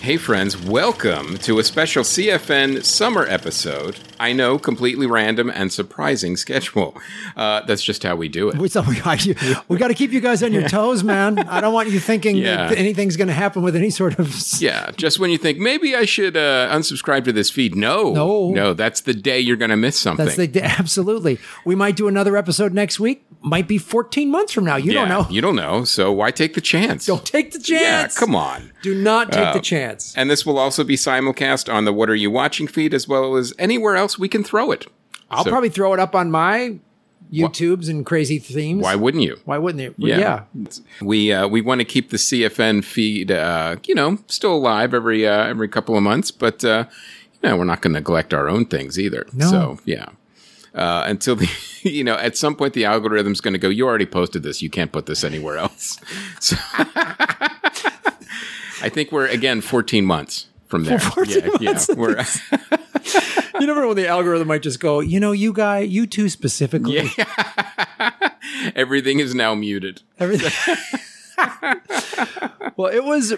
Hey friends, welcome to a special CFN summer episode. I know, completely random and surprising schedule. That's just how we do it. We got to keep you guys on your toes, man. I don't want you thinking that anything's going to happen with any sort of... Yeah, just when you think, maybe I should unsubscribe to this feed. No, that's the day you're going to miss something. That's the day, absolutely. We might do another episode next week. Might be 14 months from now. You don't know. You don't know, so why take the chance? Don't take the chance. Yeah, come on. Do not take the chance. And this will also be simulcast on the What Are You Watching feed, as well as anywhere else we can throw it. I'll probably throw it up on my YouTubes and crazy themes. Why wouldn't you? Why wouldn't you? Yeah. We want to keep the CFN feed, still alive every couple of months, but we're not going to neglect our own things either. No. So yeah. Until at some point the algorithm's going to go, you already posted this, you can't put this anywhere else. So I think we're, again, 14 months from there. 14 months. Yeah, we're you never know when the algorithm might just go, you two specifically. Yeah. Everything is now muted. Everything. Well, it was,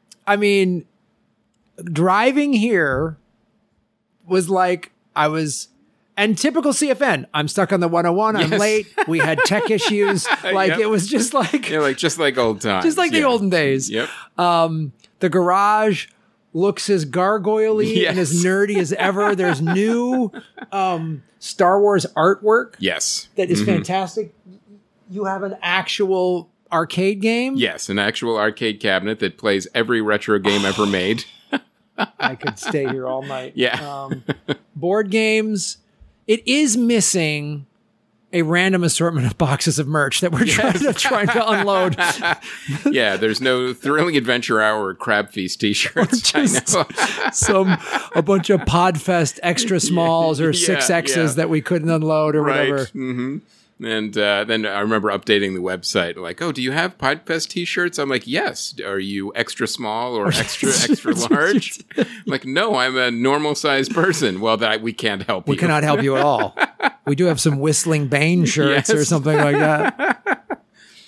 driving here was like and typical CFN, I'm stuck on the 101. I'm late. We had tech issues. It was just like... just like old times. Just like the olden days. Yep. The garage looks as gargoyle-y and as nerdy as ever. There's new Star Wars artwork. Yes. That is fantastic. You have an actual arcade game? Yes, an actual arcade cabinet that plays every retro game ever made. I could stay here all night. Yeah. Board games. It is missing a random assortment of boxes of merch that we're trying to unload. Yeah, there's no Thrilling Adventure Hour or Crab Feast t-shirts. I know. A bunch of Podfest extra smalls or 6Xs that we couldn't unload or whatever. Mm-hmm. And then I remember updating the website, like, oh, do you have Podfest t-shirts? I'm like, yes. Are you extra small or extra large? I'm like, no, I'm a normal sized person. Well, we can't help you. We cannot help you at all. We do have some Whistling Bane shirts or something like that.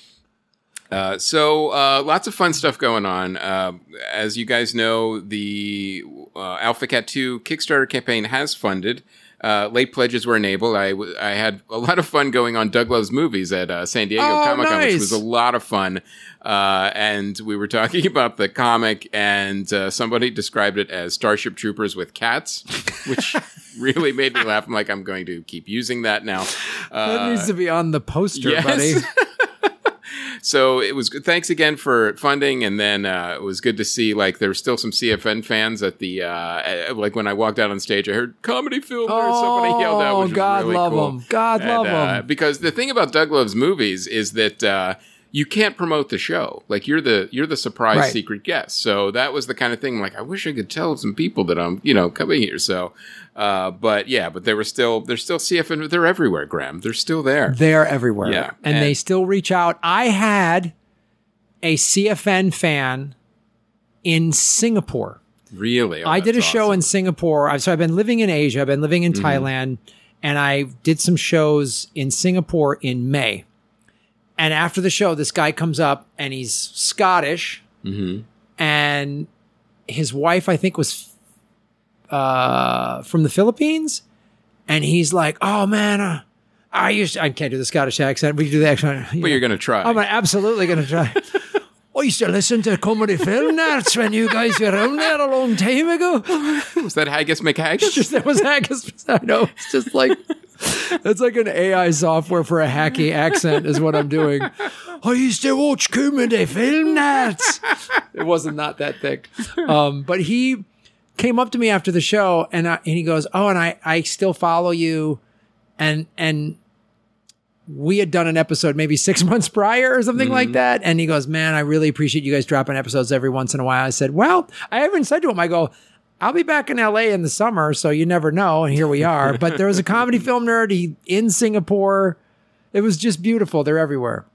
So lots of fun stuff going on. As you guys know, the Alpha Cat 2 Kickstarter campaign has funded. Late pledges were enabled. I had a lot of fun going on Doug Loves Movies at San Diego Comic-Con, which was a lot of fun. And we were talking about the comic, and somebody described it as Starship Troopers with cats, which really made me laugh. I'm like, I'm going to keep using that now. That needs to be on the poster, buddy. So it was good. Thanks again for funding. And then it was good to see, there were still some CFN fans at the, when I walked out on stage, I heard comedy film or somebody yelled out, which was really cool. God love them. Because the thing about Doug Loves Movies is that you can't promote the show. You're the surprise secret guest. So that was the kind of thing, I wish I could tell some people that I'm, coming here. So, but they're still CFN. They're everywhere, Graham. They're still there. They're everywhere. Yeah. And they still reach out. I had a CFN fan in Singapore. Really? I did a show in Singapore. So I've been living in Asia. I've been living in Thailand. And I did some shows in Singapore in May. And after the show, this guy comes up and he's Scottish. Mm-hmm. And his wife, I think, was from the Philippines. And he's like, oh, man, I can't do the Scottish accent. We can do the accent. But you're going to try. I'm absolutely going to try. I used to listen to Comedy Film Nerds when you guys were around there a long time ago. Was that Haggis McHaggis? That was Haggis. I know. It's just like... It's like an AI software for a hacky accent is what I'm doing. I used to watch Comedy Film Nerds. It wasn't not that thick. But he came up to me after the show and he goes, oh, and I still follow you. And we had done an episode maybe 6 months prior or something like that. And he goes, man, I really appreciate you guys dropping episodes every once in a while. I said, well, I haven't said to him, I go, I'll be back in LA in the summer, so you never know. And here we are. But there was a Comedy Film Nerd in Singapore. It was just beautiful. They're everywhere.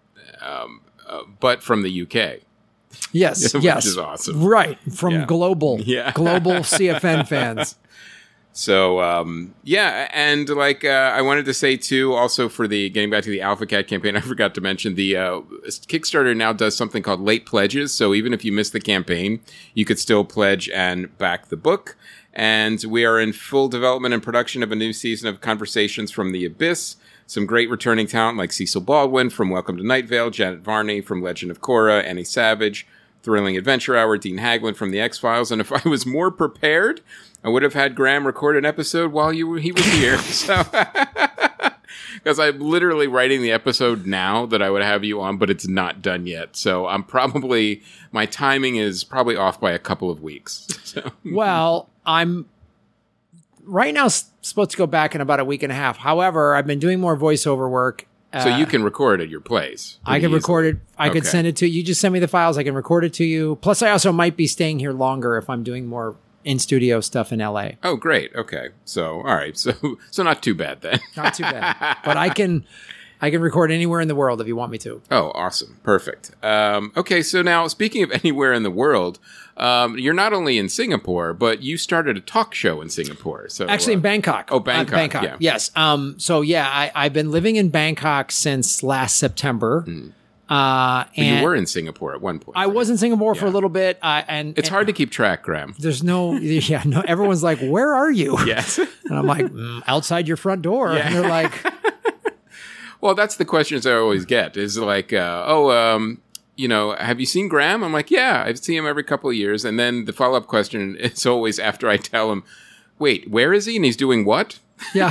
But from the UK. Yes, Which is awesome. Right. From global CFN fans. So, yeah, and like I wanted to say too, also for the getting back to the AlphaCat campaign, I forgot to mention the Kickstarter now does something called late pledges. So even if you missed the campaign, you could still pledge and back the book. And we are in full development and production of a new season of Conversations from the Abyss. Some great returning talent like Cecil Baldwin from Welcome to Night Vale, Janet Varney from Legend of Korra, Annie Savage, Thrilling Adventure Hour, Dean Haglund from The X-Files. And if I was more prepared, I would have had Graham record an episode while he was here. So, because I'm literally writing the episode now that I would have you on, but it's not done yet. So my timing is probably off by a couple of weeks. So. Well, I'm right now supposed to go back in about a week and a half. However, I've been doing more voiceover work. So you can record at your place. I can record it. I could send it to you. Just send me the files. I can record it to you. Plus, I also might be staying here longer if I'm doing more in-studio stuff in LA. Oh, great. Okay. So, all right. So not too bad then. Not too bad. But I can record anywhere in the world if you want me to. Oh, awesome. Perfect. Okay. So now, speaking of anywhere in the world, you're not only in Singapore, but you started a talk show in Singapore. So actually in Bangkok. Oh, Bangkok. Bangkok. Yeah. Yes. So yeah, I've been living in Bangkok since last September. But and you were in Singapore at one point. I was in Singapore for a little bit. It's hard to keep track, Graham. There's no, everyone's like, where are you? Yes. And I'm like, outside your front door. Yeah. And they're like, well, that's the questions I always get is like, have you seen Graham? I'm like, yeah, I see him every couple of years. And then the follow-up question is always after I tell him, wait, where is he? And he's doing what? Yeah.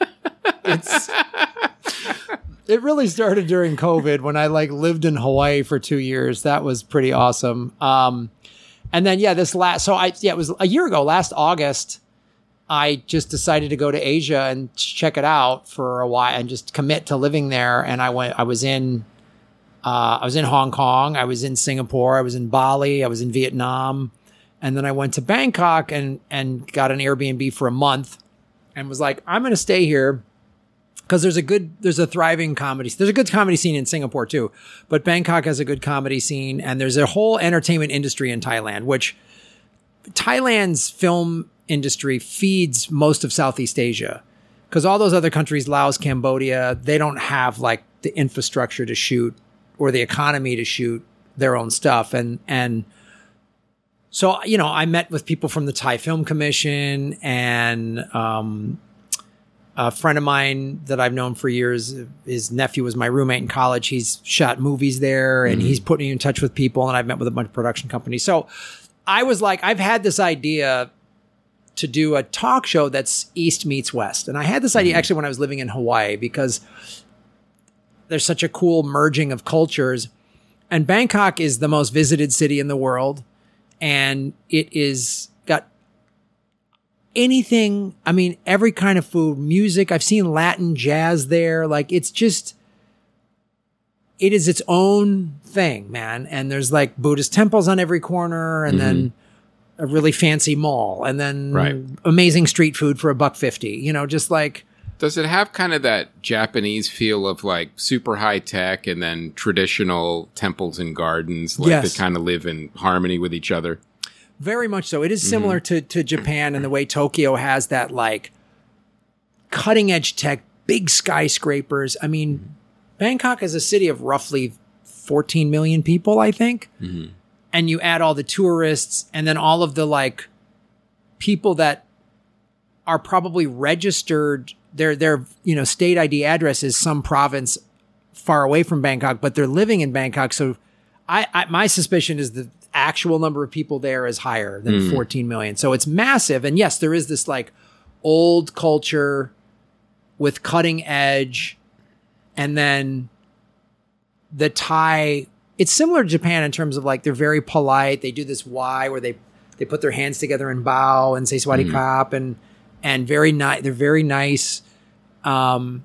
It really started during COVID when I lived in Hawaii for 2 years. That was pretty awesome. And then, it was a year ago, last August, I just decided to go to Asia and check it out for a while and just commit to living there. And I was in Hong Kong. I was in Singapore. I was in Bali. I was in Vietnam. And then I went to Bangkok and got an Airbnb for a month and was like, I'm going to stay here. Because there's a good comedy scene in Singapore too, but Bangkok has a good comedy scene, and there's a whole entertainment industry in Thailand, which Thailand's film industry feeds most of Southeast Asia. Because all those other countries, Laos, Cambodia, they don't have the infrastructure to shoot or the economy to shoot their own stuff, and so I met with people from the Thai Film Commission and. A friend of mine that I've known for years, his nephew was my roommate in college. He's shot movies there and he's put me in touch with people, and I've met with a bunch of production companies. So I was like, I've had this idea to do a talk show that's East meets West. And I had this idea actually when I was living in Hawaii because there's such a cool merging of cultures. And Bangkok is the most visited city in the world. And it is got anything, every kind of food, music. I've seen Latin jazz there. It is its own thing, man. And there's Buddhist temples on every corner, and then a really fancy mall, and then amazing street food for $1.50. Does it have kind of that Japanese feel of super high tech and then traditional temples and gardens, yes. They kind of live in harmony with each other? Very much so. It is similar to Japan in the way Tokyo has that cutting edge tech, big skyscrapers. Bangkok is a city of roughly 14 million people, I think. Mm-hmm. And you add all the tourists and then all of the people that are probably registered, their state ID address is some province far away from Bangkok, but they're living in Bangkok. So my suspicion is the actual number of people there is higher than 14 million. So it's massive. And yes, there is this old culture with cutting edge. And then the Thai, it's similar to Japan in terms of they're very polite. They do this Y where they put their hands together and bow and say Sawasdee Krap and very nice. They're very nice. So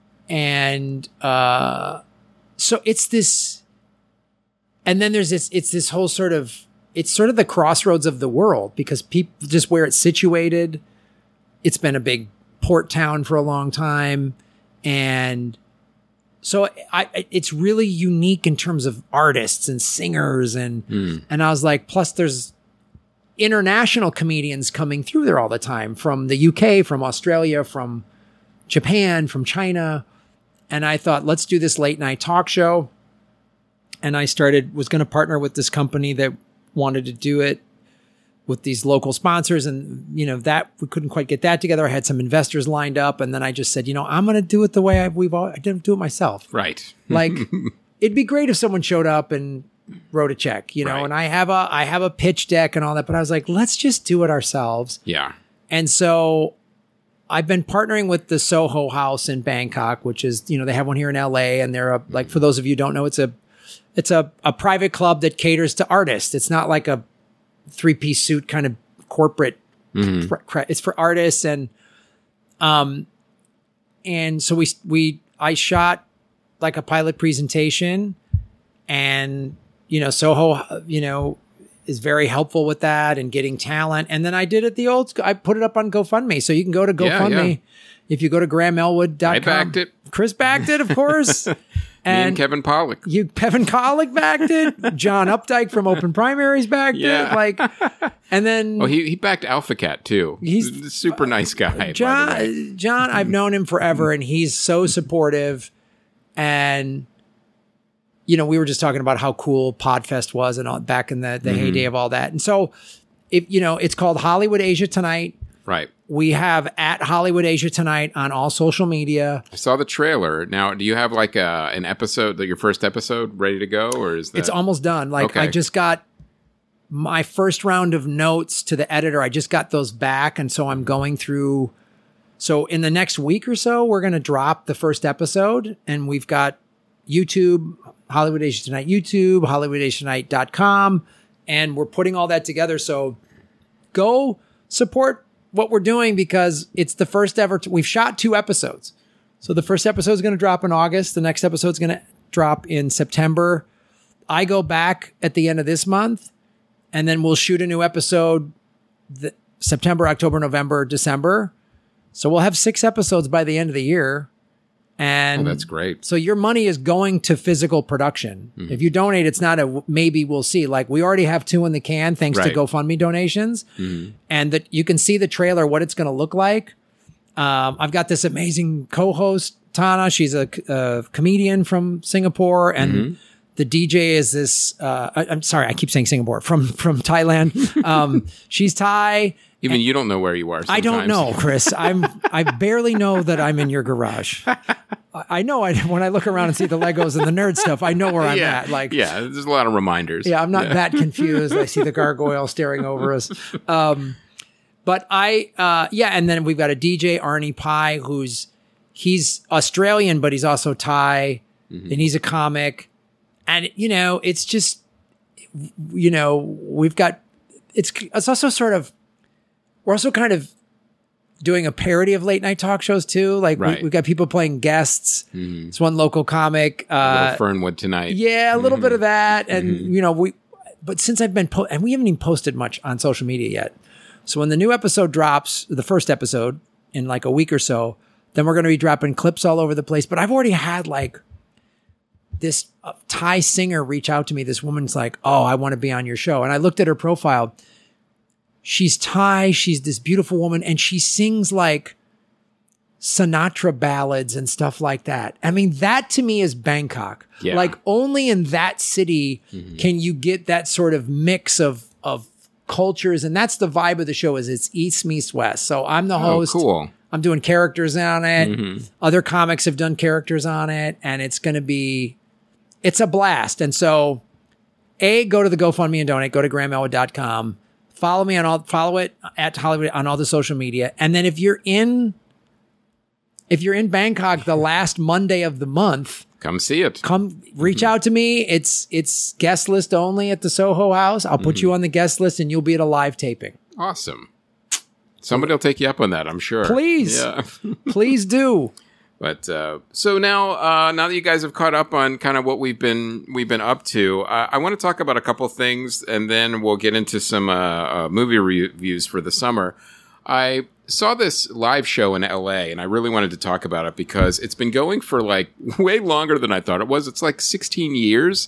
it's this, and then there's it's this whole it's sort of the crossroads of the world because people just where it's situated. It's been a big port town for a long time. And so it's really unique in terms of artists and singers. And I was like, plus international comedians coming through there all the time from the UK, from Australia, from Japan, from China. And I thought, let's do this late night talk show. And I was going to partner with this company that wanted to do it with these local sponsors. And, that we couldn't quite get that together. I had some investors lined up. And then I just said, I'm going to do it the way I didn't do it myself. Right. Like, it'd be great if someone showed up and wrote a check, Right. and I have a pitch deck and all that, but I was like, let's just do it ourselves. Yeah. And so I've been partnering with the Soho House in Bangkok, which is, they have one here in LA, and they're for those of you who don't know, it's a private club that caters to artists. It's not like a 3-piece suit kind of corporate. It's for artists. And so I shot like a pilot presentation, and, Soho, is very helpful with that and getting talent. And then I did it I put it up on GoFundMe. So you can go to GoFundMe. Yeah. If you go to GrahamElwood.com. I backed it. Chris backed it, of course. And Kevin Pollak. Kevin Pollak backed it. John Updike from Open Primaries backed it. And then he backed AlphaCat too. He's a super nice guy. John, I've known him forever, and he's so supportive. And we were just talking about how cool Podfest was and all back in the heyday of all that. And so, it's called Hollywood Asia Tonight. Right. We have at Hollywood Asia Tonight on all social media. I saw the trailer. Now, do you have like an episode, your first episode, ready to go, or is that? It's almost done. I just got my first round of notes to the editor. I just got those back, and so I'm going through. So in the next week or so, we're going to drop the first episode, and we've got YouTube, Hollywood Asia Tonight YouTube, HollywoodAsiaTonight.com, and we're putting all that together. So go support what we're doing, because it's the first ever. We've shot 2 episodes. So the first episode is going to drop in August. The next episode is going to drop in September. I go back at the end of this month, and then we'll shoot a new episode September, October, November, December. So we'll have 6 episodes by the end of the year. And that's great. So your money is going to physical production. Mm-hmm. If you donate, it's not a maybe we'll see. Like, we already have 2 in the can thanks to GoFundMe donations. Mm-hmm. And that you can see the trailer, what it's going to look like. I've got this amazing co-host, Tana. She's a comedian from Singapore. And the DJ is this, I'm sorry, I keep saying Singapore, from Thailand. She's Thai. Even you don't know where you are sometimes. I don't know, Chris. I barely know that I'm in your garage. I know when I look around and see the Legos and the nerd stuff, I know where I'm at. There's a lot of reminders. Yeah, I'm not that confused. I see the gargoyle staring over us. But and then we've got a DJ, Arnie Pai, he's Australian, but he's also Thai, and he's a comic. And, it's just, we've got, it's also sort of, we're also kind of doing a parody of late night talk shows too. Like we've got people playing guests. Mm-hmm. It's one local comic. Fernwood Tonight. Yeah, a little bit of that. And, but since I've been, and we haven't even posted much on social media yet. So when the new episode drops, the first episode in like a week or so, then we're going to be dropping clips all over the place. But I've already had this Thai singer reach out to me. This woman's like, oh, I want to be on your show. And I looked at her profile. She's Thai. She's this beautiful woman, and she sings like Sinatra ballads and stuff like that. I mean, that to me is Bangkok. Yeah. Like, only in that city can you get that sort of mix of cultures. And that's the vibe of the show, is it's East meets West. So I'm the host. Cool. I'm doing characters on it. Other comics have done characters on it, and it's a blast. And so, go to the GoFundMe and donate. Go to GrahamElwood.com. Follow it at Hollywood on all the social media. And then if you're in Bangkok the last Monday of the month, come see it. Come reach out to me. It's guest list only at the Soho House. I'll put you on the guest list, and you'll be at a live taping. Awesome. Somebody will take you up on that, I'm sure. Please. Yeah. Please do. But so now that you guys have caught up on kind of what we've been up to, I want to talk about a couple things, and then we'll get into some movie reviews for the summer. I saw this live show in LA, and I really wanted to talk about it because it's been going for like way longer than I thought it was. It's like 16 years,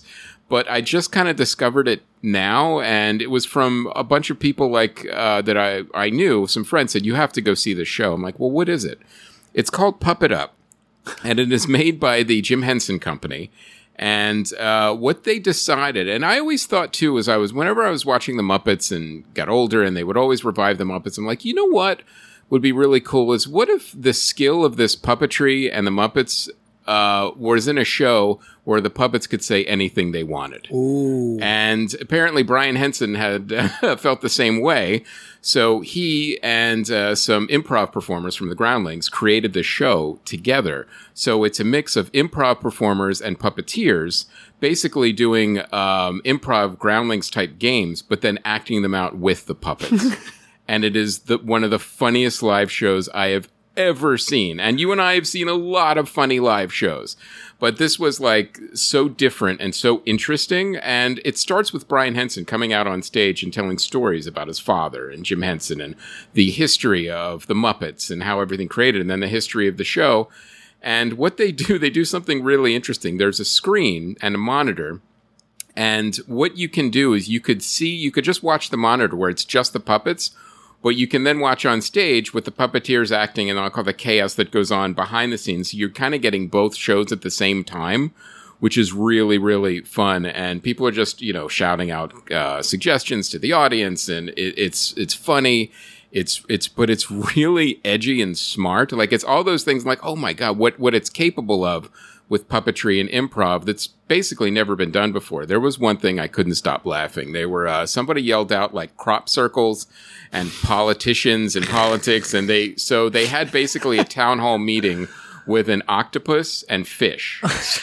but I just kind of discovered it now, and it was from a bunch of people like that I knew. Some friends said, you have to go see the show. I'm like, well, what is it? It's called Puppet Up, and it is made by the Jim Henson Company. And what they decided, and I always thought too, whenever I was watching the Muppets and got older, and they would always revive the Muppets, I'm like, you know what would be really cool is what if the skill of this puppetry and the Muppets was in a show where the puppets could say anything they wanted. Ooh. And apparently Brian Henson had felt the same way. So he and some improv performers from the Groundlings created this show together. So it's a mix of improv performers and puppeteers basically doing improv Groundlings type games, but then acting them out with the puppets. And it is one of the funniest live shows I have ever seen. And you and I have seen a lot of funny live shows, but this was like so different and so interesting. And it starts with Brian Henson coming out on stage and telling stories about his father and Jim Henson and the history of the Muppets and how everything created, and then the history of the show. And what they do something really interesting. There's a screen and a monitor. And what you can do is you could just watch the monitor where it's just the puppets, but you can then watch on stage with the puppeteers acting and I'll call the chaos that goes on behind the scenes. So you're kind of getting both shows at the same time, which is really, really fun. And people are just, shouting out suggestions to the audience, and it's funny. But it's really edgy and smart. Like, it's all those things like, oh my God, what it's capable of with puppetry and improv that's basically never been done before. There was one thing I couldn't stop laughing. They were, somebody yelled out like crop circles and politicians and politics. And they had basically a town hall meeting with an octopus and fish.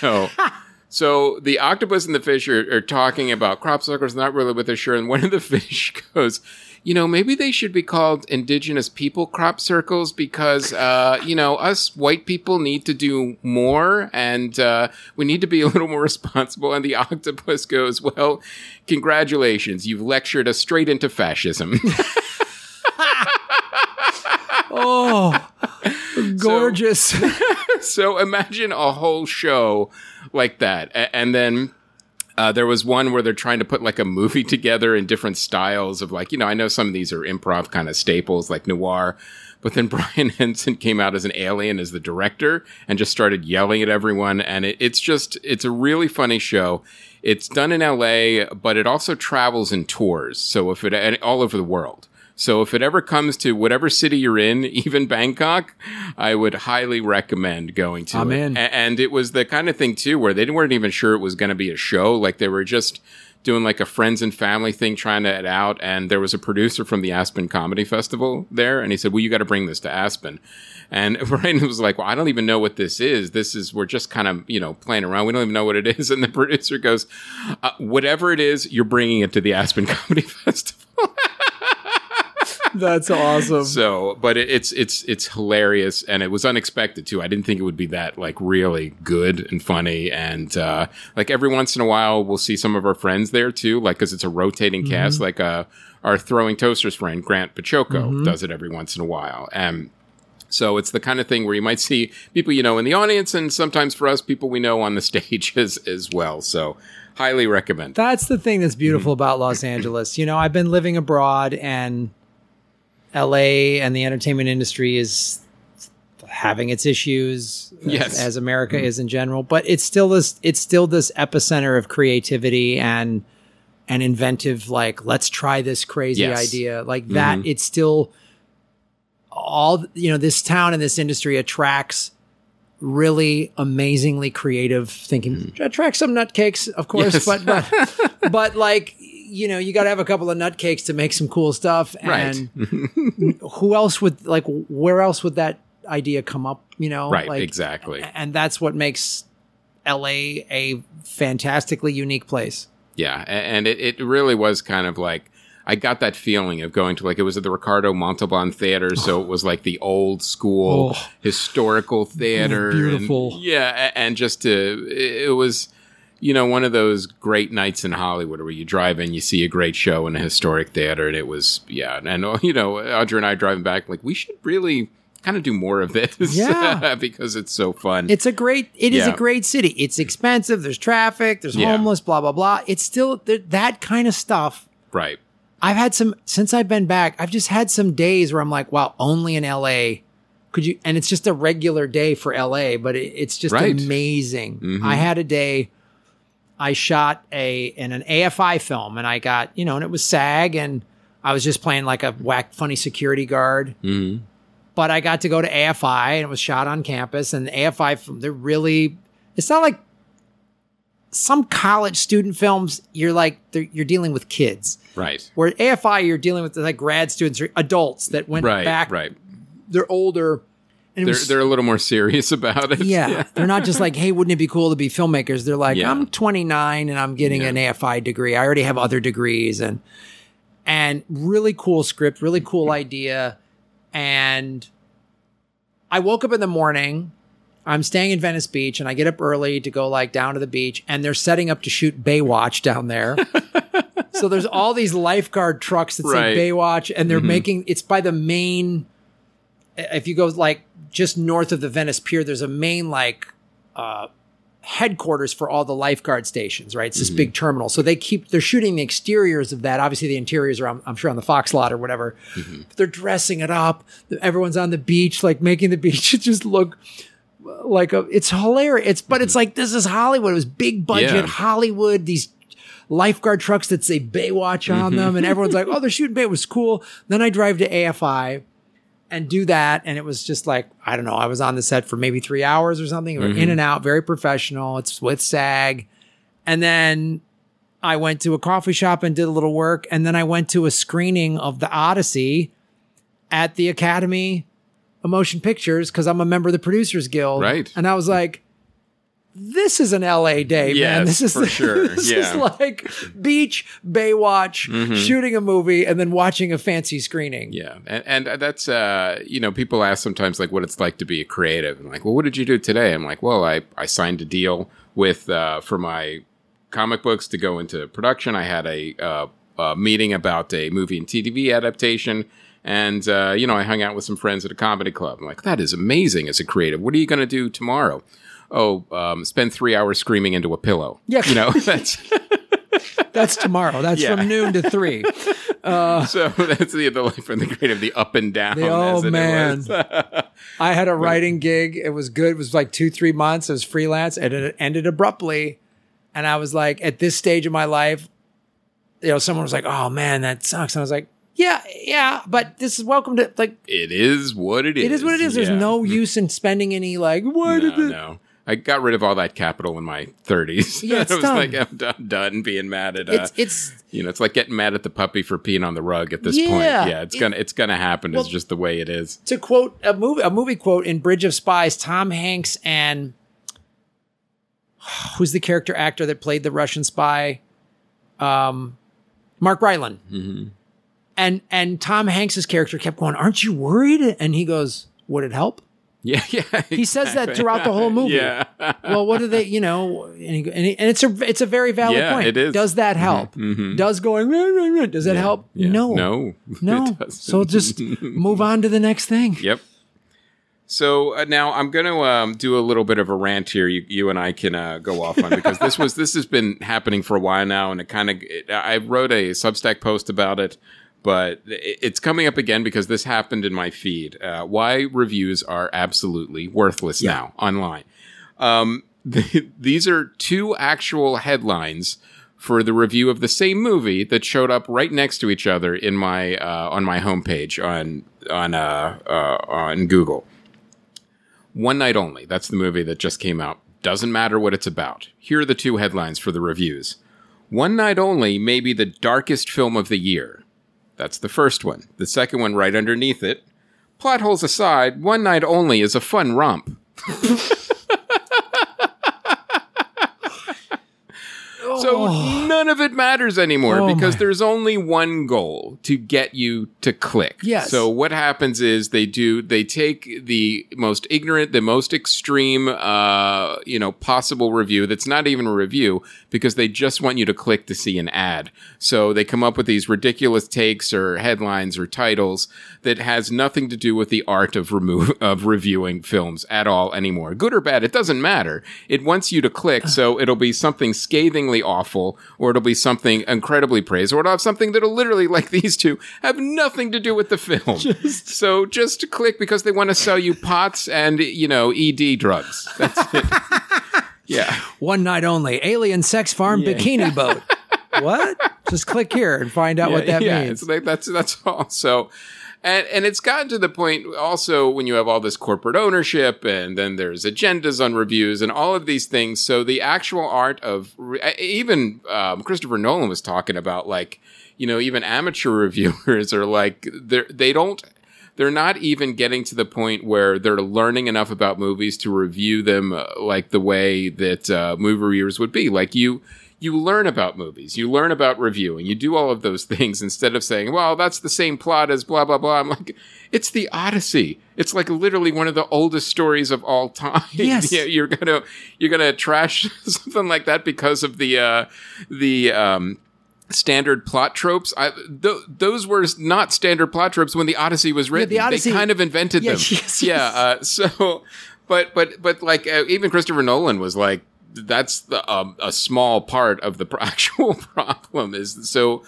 So the octopus and the fish are talking about crop circles, not really what they're sure. And one of the fish goes, maybe they should be called indigenous people crop circles because, us white people need to do more and we need to be a little more responsible. And the octopus goes, well, congratulations. You've lectured us straight into fascism. Oh, gorgeous. So imagine a whole show like that. And then there was one where they're trying to put like a movie together in different styles of like, I know some of these are improv kind of staples like noir, but then Brian Henson came out as an alien as the director and just started yelling at everyone. And it's a really funny show. It's done in LA, but it also travels in tours. So all over the world. So if it ever comes to whatever city you're in, even Bangkok, I would highly recommend going to it. In. And it was the kind of thing, too, where they weren't even sure it was going to be a show. Like, they were just doing, like, a friends and family thing, trying it out. And there was a producer from the Aspen Comedy Festival there. And he said, well, you got to bring this to Aspen. And Brian was like, well, I don't even know what this is. We're just kind of, playing around. We don't even know what it is. And the producer goes, whatever it is, you're bringing it to the Aspen Comedy Festival. That's awesome. So, but it's hilarious, and it was unexpected too. I didn't think it would be that like really good and funny, and like every once in a while we'll see some of our friends there too, like because it's a rotating cast. Like our Throwing Toasters friend Grant Pachoco does it every once in a while, and so it's the kind of thing where you might see people in the audience, and sometimes for us people we know on the stage as well. So. Highly recommend. That's the thing that's beautiful about Los Angeles. I've been living abroad, and LA and the entertainment industry is having its issues, as America is in general, but it's still this epicenter of creativity and inventive, like, let's try this crazy idea like that. It's still all, this town and this industry attracts really amazingly creative thinking. Attracts some nutcakes, of course, but like, you got to have a couple of nutcakes to make some cool stuff. And who else where else would that idea come up? Right, like, exactly. And that's what makes LA a fantastically unique place. Yeah. And it really was kind of like, I got that feeling of going to, like, it was at the Ricardo Montalban Theater. So it was like the old school historical theater. Beautiful. And just it was, one of those great nights in Hollywood where you drive in, you see a great show in a historic theater. And it was, and, Audra and I driving back, like, we should really kind of do more of this. Yeah. Because it's so fun. It is a great city. It's expensive. There's traffic. There's homeless, blah, blah, blah. It's still that kind of stuff. Right. I've had since I've been back, I've just had some days where I'm like, wow, only in LA could you, and it's just a regular day for LA, but it's just amazing. Mm-hmm. I had a day, I shot in an AFI film, and I got, and it was SAG, and I was just playing like a funny security guard. Mm-hmm. But I got to go to AFI, and it was shot on campus, and the AFI, it's not like some college student films, you're dealing with kids. Right. Where AFI, you're dealing with like grad students or adults that went back. Right. They're older. And they're a little more serious about it. Yeah. They're not just like, hey, wouldn't it be cool to be filmmakers? They're like, I'm 29 and I'm getting an AFI degree. I already have other degrees, and really cool script, really cool idea. And I woke up in the morning. I'm staying in Venice Beach, and I get up early to go like down to the beach, and they're setting up to shoot Baywatch down there. So there's all these lifeguard trucks that say Baywatch, and they're it's by the main, if you go like just north of the Venice Pier, there's a main like headquarters for all the lifeguard stations, right? It's this big terminal. So they're shooting the exteriors of that. Obviously the interiors are, I'm sure, on the Fox lot or whatever. But they're dressing it up. Everyone's on the beach, like making the beach just look like it's hilarious. But it's like, this is Hollywood. It was big budget Hollywood, these lifeguard trucks that say Baywatch on them, and everyone's like, oh, they're shooting Bay. It was cool. Then I drive to AFI and do that, and it was just like, I don't know, I was on the set for maybe 3 hours or something. We were in and out, very professional. It's with SAG. And then I went to a coffee shop and did a little work, and then I went to a screening of The Odyssey at the Academy of Motion Pictures because I'm a member of the Producers Guild. Right. And I was like, this is an LA day, man. This is for sure. This is like beach, Baywatch, shooting a movie, and then watching a fancy screening. Yeah, and that's people ask sometimes like what it's like to be a creative, and like, well, what did you do today? I'm like, well, I signed a deal with for my comic books to go into production. I had a meeting about a movie and TV adaptation. And, I hung out with some friends at a comedy club. I'm like, that is amazing as a creative. What are you going to do tomorrow? Oh, spend 3 hours screaming into a pillow. Yeah. That's tomorrow. That's from noon to 3. So that's the life of the creative, the up and down. Man. I had a writing gig. It was good. It was like 2-3 months. It was freelance, and it ended abruptly. And I was like, at this stage of my life, someone was like, oh man, that sucks. And I was like, yeah, but this is welcome to like. It is what it is. It is what it is. There's no use in spending any like. No. I got rid of all that capital in my 30s. Yeah, it's I was done. like, I'm done being mad at. It's it's like getting mad at the puppy for peeing on the rug at this point. Yeah, it's gonna happen. It's just the way it is. To quote a movie quote in Bridge of Spies, Tom Hanks and who's the character actor that played the Russian spy, Mark Rylance. Mm-hmm. And Tom Hanks's character kept going, aren't you worried? And he goes, would it help? Yeah. Exactly. He says that throughout the whole movie. Yeah. Well, what do they, and it's a very valid point. It is. Does that help? Mm-hmm. Does going, does that help? Yeah. No. It So just move on to the next thing. Yep. So now I'm going to do a little bit of a rant here. You and I can go off on because this has been happening for a while now, and I wrote a Substack post about it. But it's coming up again because this happened in my feed. Why reviews are absolutely worthless now online. These are two actual headlines for the review of the same movie that showed up right next to each other in my on my homepage on Google. One Night Only. That's the movie that just came out. Doesn't matter what it's about. Here are the two headlines for the reviews. One Night Only may be the darkest film of the year. That's the first one. The second one right underneath it. Plot holes aside, One Night Only is a fun romp. So So none of it matters anymore because my. there's only one goal: to get you to click. Yes. So what happens is they take the most ignorant, the most extreme, possible review that's not even a review because they just want you to click to see an ad. So they come up with these ridiculous takes or headlines or titles that has nothing to do with the art of reviewing films at all anymore. Good or bad, it doesn't matter. It wants you to click, so it'll be something scathingly awful, or it'll be something incredibly praised, or it'll have something that'll literally, like these two, have nothing to do with the film. So just click because they want to sell you pots and, ED drugs. That's it. Yeah. One night only. Alien sex farm bikini boat. What? Just click here and find out what that means. It's like, that's all. So, and it's gotten to the point also when you have all this corporate ownership and then there's agendas on reviews and all of these things. So the actual art of even Christopher Nolan was talking about, like, even amateur reviewers are like, they're not even getting to the point where they're learning enough about movies to review them like the way that movie reviewers would be. Like you learn about movies, you learn about reviewing, you do all of those things instead of saying, well, that's the same plot as blah, blah, blah. I'm like, it's the Odyssey. It's like literally one of the oldest stories of all time. Yes. Yeah, you're gonna trash something like that because of the standard plot tropes. Those were not standard plot tropes when the Odyssey was written. Yeah, they kind of invented them. Yes. Yeah. But like even Christopher Nolan was like, that's a small part of the actual problem. Is so.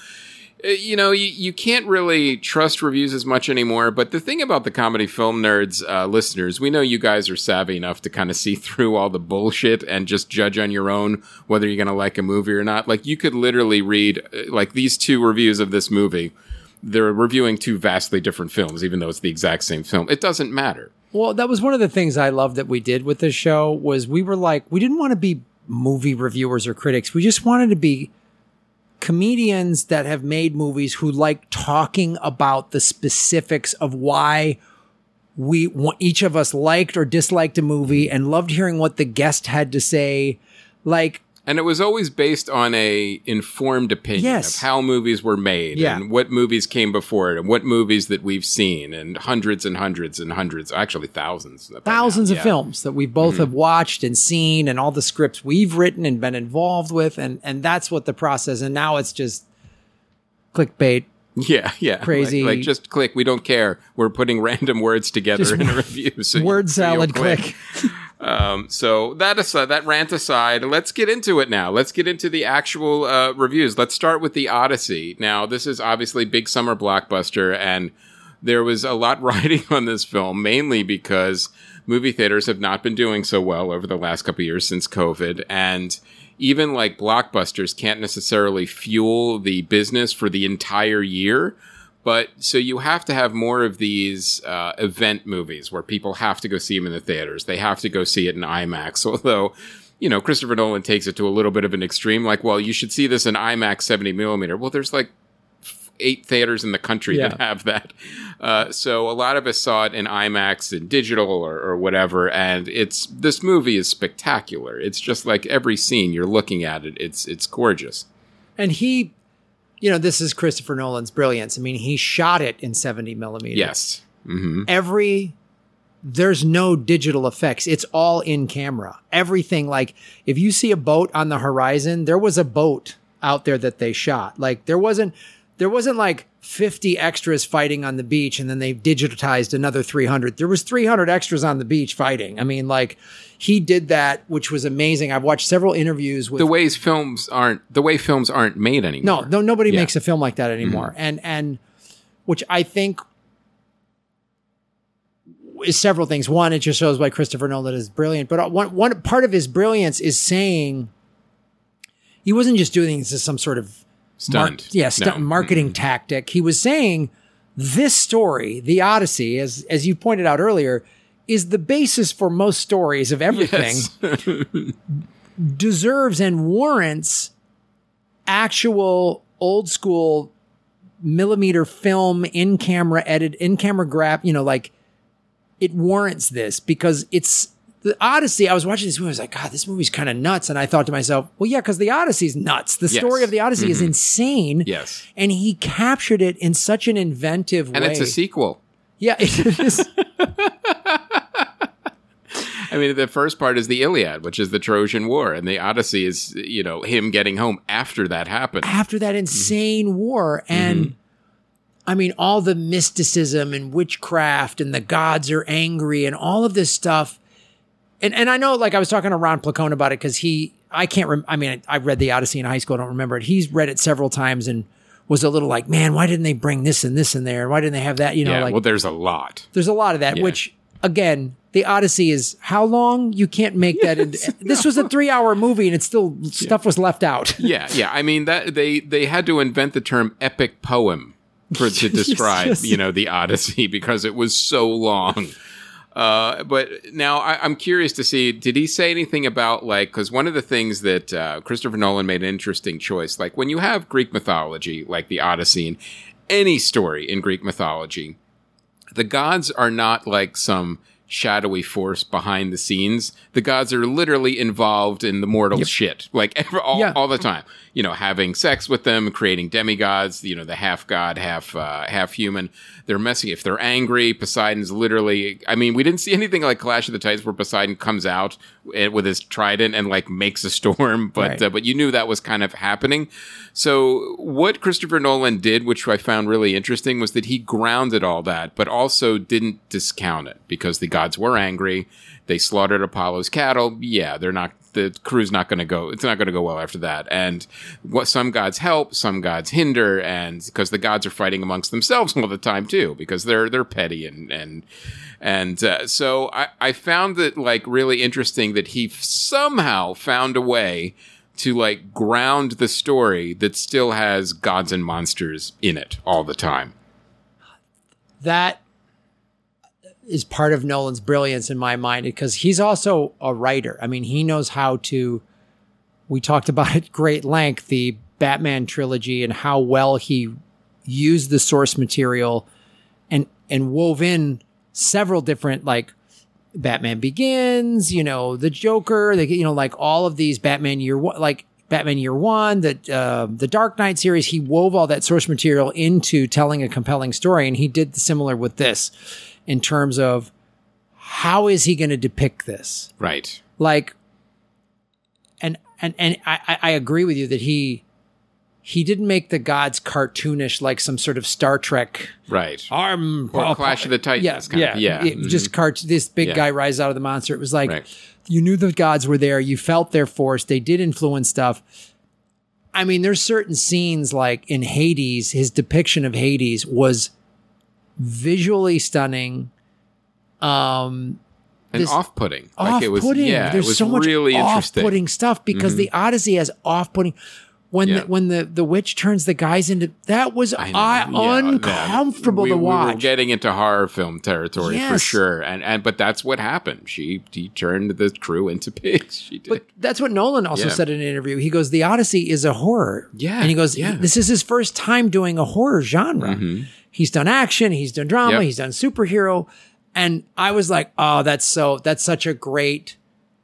You can't really trust reviews as much anymore. But the thing about the Comedy Film Nerds listeners, we know you guys are savvy enough to kind of see through all the bullshit and just judge on your own whether you're going to like a movie or not. Like, you could literally read like these two reviews of this movie. They're reviewing two vastly different films, even though it's the exact same film. It doesn't matter. Well, that was one of the things I loved that we did with this show was we were like, we didn't want to be movie reviewers or critics. We just wanted to be comedians that have made movies who like talking about the specifics of why each of us liked or disliked a movie and loved hearing what the guest had to say. And it was always based on a informed opinion of how movies were made and what movies came before it and what movies that we've seen, and hundreds and hundreds and hundreds, actually thousands of films that we both have watched and seen, and all the scripts we've written and been involved with. And that's what the process. And now it's just clickbait. Yeah. Crazy. Like just click. We don't care. We're putting random words together in a review. So word salad, click. So that rant aside, let's get into it now. Let's get into the actual reviews. Let's start with The Odyssey. Now, this is obviously big summer blockbuster, and there was a lot riding on this film, mainly because movie theaters have not been doing so well over the last couple of years since COVID, and even like blockbusters can't necessarily fuel the business for the entire year. But so you have to have more of these event movies where people have to go see them in the theaters. They have to go see it in IMAX. Although, Christopher Nolan takes it to a little bit of an extreme. Like, well, you should see this in IMAX 70 millimeter. Well, there's like 8 theaters in the country that have that. So a lot of us saw it in IMAX and digital or whatever. And this movie is spectacular. It's just like every scene you're looking at it. It's gorgeous. And this is Christopher Nolan's brilliance. I mean, he shot it in 70 millimeters. Yes. Mm-hmm. There's no digital effects. It's all in camera. Everything, like, if you see a boat on the horizon, there was a boat out there that they shot. Like, there wasn't like 50 extras fighting on the beach and then they digitized another 300. There was 300 extras on the beach fighting. I mean, like, he did that, which was amazing. I've watched several interviews with the way films aren't made anymore. No, nobody makes a film like that anymore. Mm-hmm. And which I think is several things. One, it just shows why Christopher Nolan is brilliant. But one part of his brilliance is saying he wasn't just doing this as some sort of stunt. Marketing tactic. He was saying this story, The Odyssey, as you pointed out earlier, is the basis for most stories of everything. Yes. Deserves and warrants actual old school millimeter film in camera grab, like, it warrants this because The Odyssey, I was watching this movie, I was like, God, this movie's kind of nuts. And I thought to myself, well, yeah, because the Odyssey's nuts. The story of the Odyssey is insane. Yes. And he captured it in such an inventive way. And it's a sequel. Yeah, it is. I mean, the first part is the Iliad, which is the Trojan War, and the Odyssey is, him getting home after that happened. After that insane war. And I mean, all the mysticism and witchcraft and the gods are angry and all of this stuff. And I know, like, I was talking to Ron Placone about it because I read the Odyssey in high school. I don't remember it. He's read it several times and was a little like, man, why didn't they bring this and this in there? Why didn't they have that? Well, there's a lot. There's a lot of that, which, again, the Odyssey is how long? You can't make that. This was a 3-hour movie and it's still, stuff was left out. Yeah. I mean, that they had to invent the term epic poem to describe, the Odyssey because it was so long. But now I'm curious to see, did he say anything about, like, because one of the things that Christopher Nolan made an interesting choice, like when you have Greek mythology, like the Odyssey, and any story in Greek mythology, the gods are not like some shadowy force behind the scenes. The gods are literally involved in the mortal shit, like all the time. Having sex with them, creating demigods. The half god, half human. They're messing. If they're angry, Poseidon's literally. I mean, we didn't see anything like Clash of the Titans where Poseidon comes out with his trident and like makes a storm, but you knew that was kind of happening. So what Christopher Nolan did, which I found really interesting, was that he grounded all that, but also didn't discount it because the gods were angry. They slaughtered Apollo's cattle. Yeah, the crew's not going to go. It's not going to go well after that. And what some gods help, some gods hinder, and because the gods are fighting amongst themselves all the time too, because they're petty and so I found it like really interesting that he somehow found a way to like ground the story that still has gods and monsters in it all the time. That is part of Nolan's brilliance in my mind because he's also a writer. I mean, he knows how to, we talked about at great length, the Batman trilogy and how well he used the source material and wove in several different, like Batman Begins, the Joker, like all of these Batman Year One, the Dark Knight series. He wove all that source material into telling a compelling story. And he did similar with this in terms of how is he going to depict this? Right. Like, and I agree with you that he didn't make the gods cartoonish like some sort of Star Trek. Right. Or Clash of the Titans. Just this big guy rises out of the monster. It was like, you knew the gods were there. You felt their force. They did influence stuff. I mean, there's certain scenes like in Hades, his depiction of Hades was visually stunning. And off-putting. Off-putting. There's so much really off-putting stuff because the Odyssey has off-putting. When the witch turns the guys into, that was uncomfortable to watch. We were getting into horror film territory for sure, but that's what happened. He turned the crew into pigs. She did. But that's what Nolan also said in an interview. He goes, "The Odyssey is a horror." Yeah, and he goes, "This is his first time doing a horror genre. He's done action, he's done drama, he's done superhero." And I was like, "Oh, that's such a great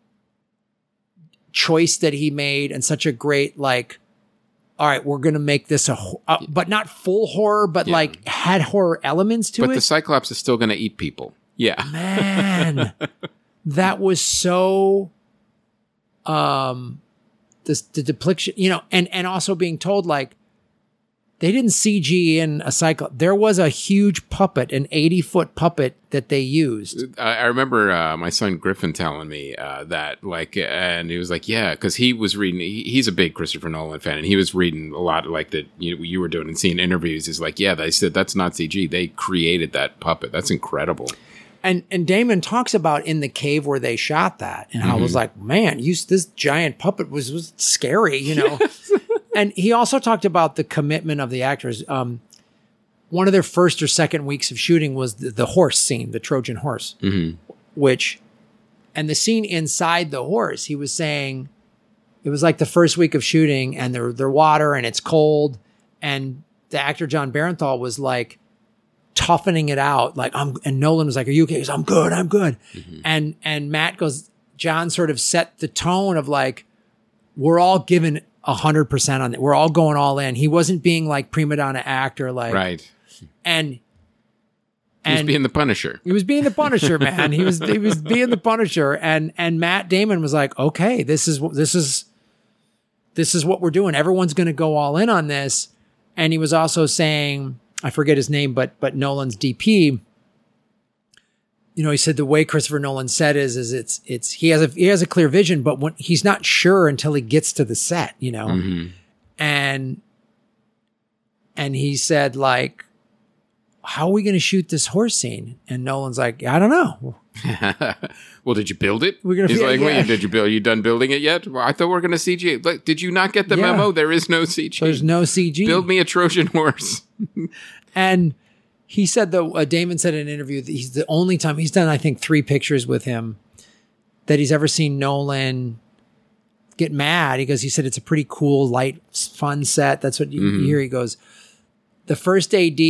choice that he made, and such a great like." All right, we're going to make this but not full horror, but like had horror elements to it. But the Cyclops is still going to eat people. Yeah. Man, that was so, the depiction, and also being told like, they didn't CG in a Cyclops. There was a huge puppet, an 80-foot puppet that they used. I remember my son Griffin telling me that, like, and he was like, yeah, because he was reading, he's a big Christopher Nolan fan, and he was reading a lot like that you were doing and seeing interviews. He's like, yeah, they said that's not CG. They created that puppet. That's incredible. And Damon talks about in the cave where they shot that, and I was like, man, this giant puppet was scary, And he also talked about the commitment of the actors. One of their first or second weeks of shooting was the horse scene, the Trojan horse, and the scene inside the horse, he was saying it was like the first week of shooting and they're water and it's cold. And the actor John Barenthal was like toughening it out. Like and Nolan was like, "Are you okay?" He goes, "I'm good. I'm good." And Matt goes, John sort of set the tone of like, we're all given 100% on it. We're all going all in. He wasn't being like prima donna actor, like, Right. and He was being the Punisher. he was being the Punisher, man. He was being the Punisher, and Matt Damon was like, okay, this is what we're doing. Everyone's going to go all in on this. And he was also saying, I forget his name, but Nolan's DP, you know, he said the way Christopher Nolan said is it's he has a clear vision, but when he's not sure until he gets to the set, you know, and he said like, how are we going to shoot this horse scene? And Nolan's like, I don't know. Well, did you build it? We're gonna He's feel- like, yeah. wait, did you build? Are you done building it yet? Well, I thought we were going to CG. Like, did you not get the Yeah. memo? There is no CG. There's no CG. Build me a Trojan horse. And he said that Damon said in an interview that he's the only time he's done, I think, 3 pictures with him that he's ever seen Nolan get mad. He said it's a pretty cool, light, fun set. That's what you hear. He goes, the first AD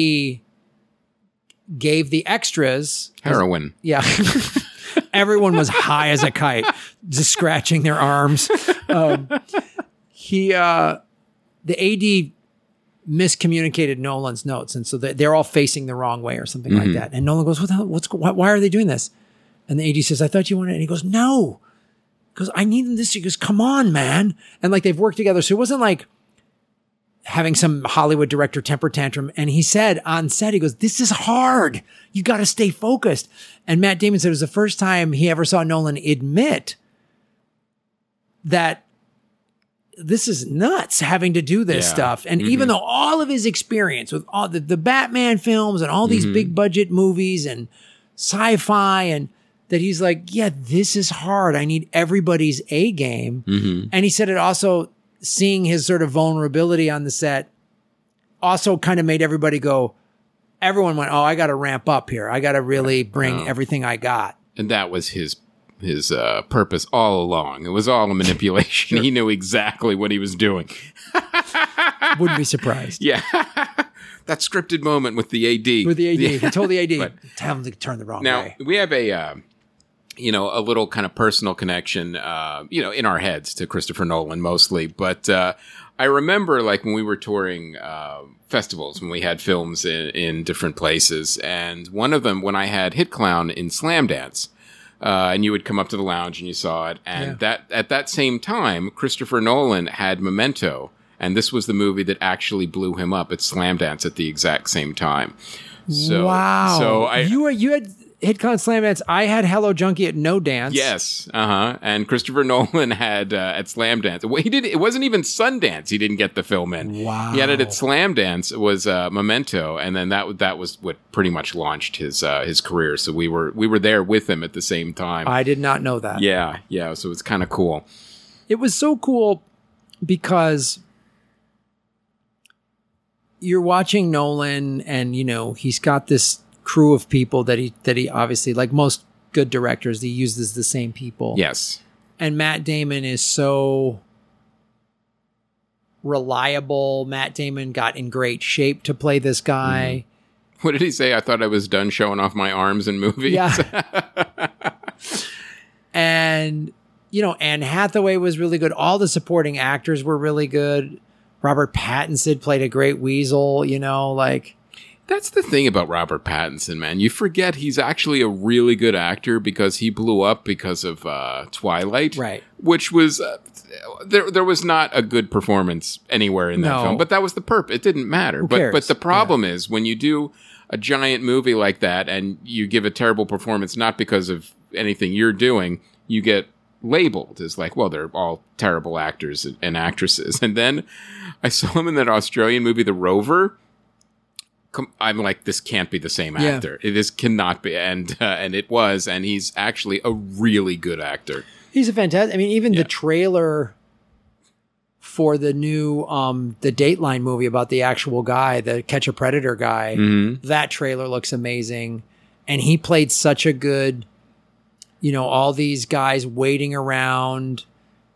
gave the extras Heroin. Yeah. Everyone was high as a kite, just scratching their arms. The AD miscommunicated Nolan's notes. And so they're all facing the wrong way or something like that. And Nolan goes, what the hell, why are they doing this? And the AD says, I thought you wanted it. And he goes, no. He goes, I need this. He goes, come on, man. And like they've worked together. So it wasn't like having some Hollywood director temper tantrum. And he said on set, he goes, this is hard. You got to stay focused. And Matt Damon said it was the first time he ever saw Nolan admit that this is nuts having to do this stuff. And even though all of his experience with all the Batman films and all these big budget movies and sci-fi, and that he's like, yeah, this is hard. I need everybody's A game. And he said it also, seeing his sort of vulnerability on the set also kind of made everybody go, everyone went, oh, I got to ramp up here. I got to really bring everything I got. And that was his purpose all along. It was all a manipulation. He knew exactly what he was doing. Wouldn't be surprised. Yeah. That scripted moment with the AD. With the AD. Yeah. He told the AD, tell him to turn the wrong Now, way. we have a little kind of personal connection, in our heads to Christopher Nolan mostly. But I remember like when we were touring festivals, when we had films in different places. And one of them, when I had Hit Clown in Slamdance, and you would come up to the lounge and you saw it. And that at that same time, Christopher Nolan had Memento. And this was the movie that actually blew him up at Slamdance at the exact same time. So, wow. So you had HitCon Slam Dance. I had Hello Junkie at No Dance. Yes. And Christopher Nolan had at Slamdance. Well, he did. It wasn't even Sundance. He didn't get the film in. Wow. He had it at Slamdance. It was Memento, and then that was what pretty much launched his career. So we were there with him at the same time. I did not know that. Yeah. So it's kind of cool. It was so cool because you're watching Nolan, and he's got this crew of people that he obviously, like most good directors, he uses the same people. Yes. And Matt Damon is so reliable. Matt Damon got in great shape to play this guy. What did he say? I thought I was done showing off my arms in movies. Yeah. And, Anne Hathaway was really good. All the supporting actors were really good. Robert Pattinson played a great weasel, That's the thing about Robert Pattinson, man. You forget he's actually a really good actor because he blew up because of Twilight. Right. Which was, there was not a good performance anywhere in that No. film. But that was the purpose. It didn't matter. Who cares? But the problem is when you do a giant movie like that and you give a terrible performance, not because of anything you're doing, you get labeled as like, well, they're all terrible actors and actresses. And then I saw him in that Australian movie, The Rover. I'm like, this can't be the same actor. This cannot be. And it was. And he's actually a really good actor. He's a fantastic. Even the trailer for the new the Dateline movie about the actual guy, the Catch a Predator guy, that trailer looks amazing. And he played such a good, all these guys waiting around,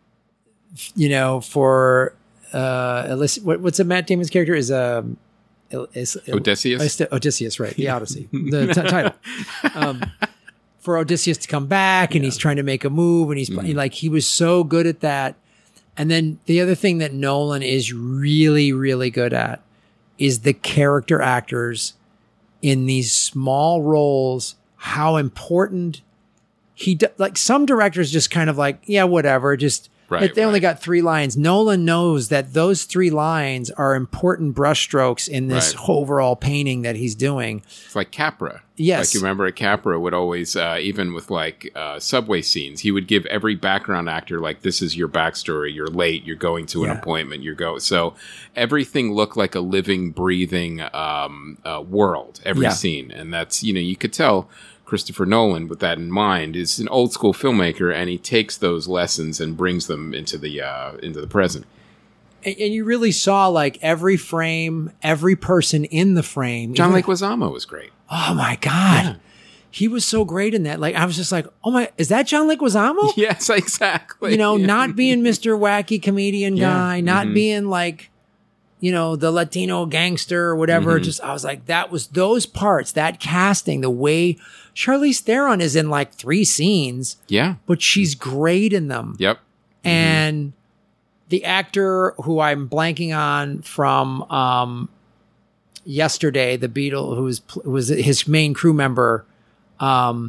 for what's a Matt Damon's character is Odysseus, right? The Odyssey, the title. For Odysseus to come back, and he's trying to make a move, and he was so good at that. And then the other thing that Nolan is really, really good at is the character actors in these small roles, how important like some directors just kind of like, yeah, whatever, just they only got 3 lines. Nolan knows that those 3 lines are important brushstrokes in this overall painting that he's doing. It's like Capra. Yes. Like you remember Capra would always, even with like subway scenes, he would give every background actor like, this is your backstory. You're late. You're going to an appointment. So everything looked like a living, breathing world, every scene. And that's, you could tell Christopher Nolan, with that in mind, is an old school filmmaker, and he takes those lessons and brings them into the present. And you really saw like every frame, every person in the frame. John Leguizamo was great. Oh my God. Yeah. He was so great in that. Like, I was just like, oh my, is that John Leguizamo? Yes, exactly. Not being Mr. Wacky comedian guy, not being like, the Latino gangster or whatever. Just, I was like, that was those parts, that casting, the way Charlize Theron is in like 3 scenes. Yeah. But she's great in them. Yep. And the actor who I'm blanking on from Yesterday, the Beatle, who was his main crew member. Oh,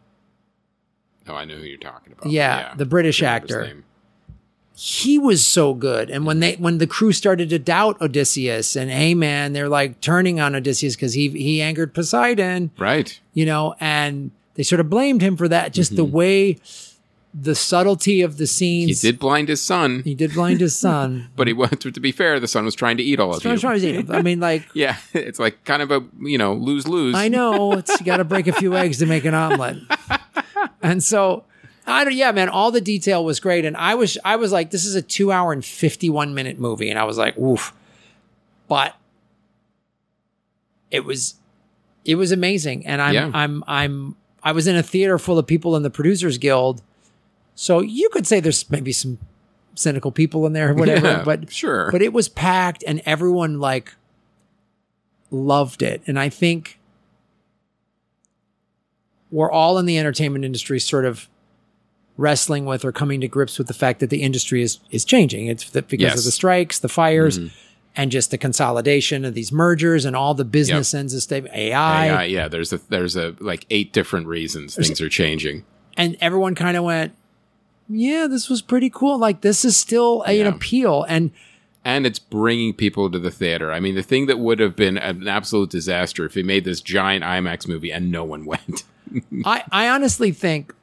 I know who you're talking about. Yeah, the British actor. He was so good. And when the crew started to doubt Odysseus and, hey man, they're like turning on Odysseus because he angered Poseidon. Right. And they sort of blamed him for that. Just the way, the subtlety of the scenes. He did blind his son. But to be fair, the son was trying to eat all of you. Trying to eat him. I mean, like. Yeah, it's like kind of a, lose-lose. I know. You got to break a few eggs to make an omelet. And so, man, all the detail was great. And I was like, this is a 2 hour and 51 minute movie. And I was like, oof. But it was amazing. And I was in a theater full of people in the Producers Guild. So you could say there's maybe some cynical people in there or whatever, but sure. But it was packed and everyone like loved it. And I think we're all in the entertainment industry sort of wrestling with or coming to grips with the fact that the industry is changing. It's because of the strikes, the fires, and just the consolidation of these mergers and all the business ends of state. AI. Yeah. There's a like 8 different reasons things are changing. And everyone kind of went, yeah, this was pretty cool. Like, this is still an appeal. And it's bringing people to the theater. I mean, the thing that would have been an absolute disaster if he made this giant IMAX movie and no one went. I honestly think,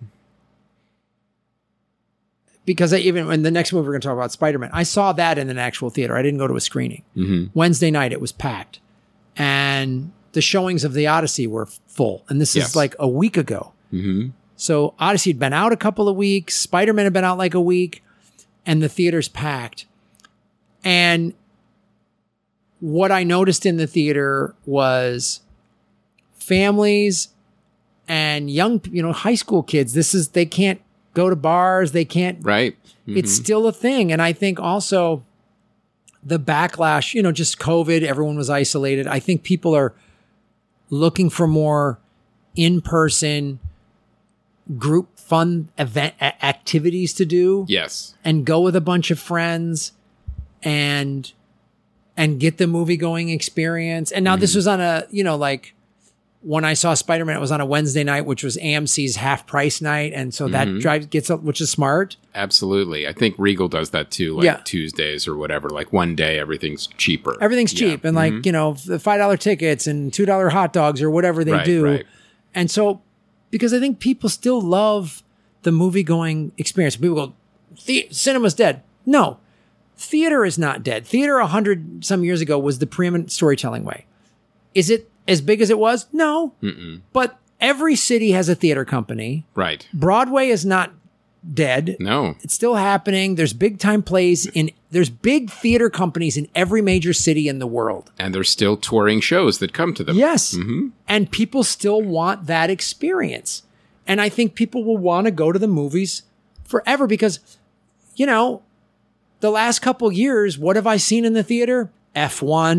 because even in the next movie we're going to talk about, Spider-Man, I saw that in an actual theater. I didn't go to a screening. Wednesday night, it was packed. And the showings of The Odyssey were full. And this is like a week ago. So Odyssey had been out a couple of weeks. Spider-Man had been out like a week. And the theater's packed. And what I noticed in the theater was families and young, high school kids. They can't go to bars. They can't. Right. It's still a thing. And I think also the backlash, just COVID, everyone was isolated. I think people are looking for more in-person group fun event activities to do. Yes. And go with a bunch of friends and get the movie going experience. And now this was on a, like when I saw Spider-Man, it was on a Wednesday night, which was AMC's half price night. And so that gets up, which is smart. Absolutely. I think Regal does that too, like Tuesdays or whatever. Like one day, everything's cheaper. Everything's cheap. And like, the $5 tickets and $2 hot dogs or whatever they do. Right. And so, because I think people still love the movie going experience. People go, cinema's dead. No, theater is not dead. Theater 100 some years ago was the preeminent storytelling way. Is it as big as it was? No. But every city has a theater company. Right. Broadway is not dead. No. It's still happening. There's big time plays there's big theater companies in every major city in the world. And there's still touring shows that come to them. Yes. And people still want that experience. And I think people will want to go to the movies forever because, the last couple years, what have I seen in the theater? F1,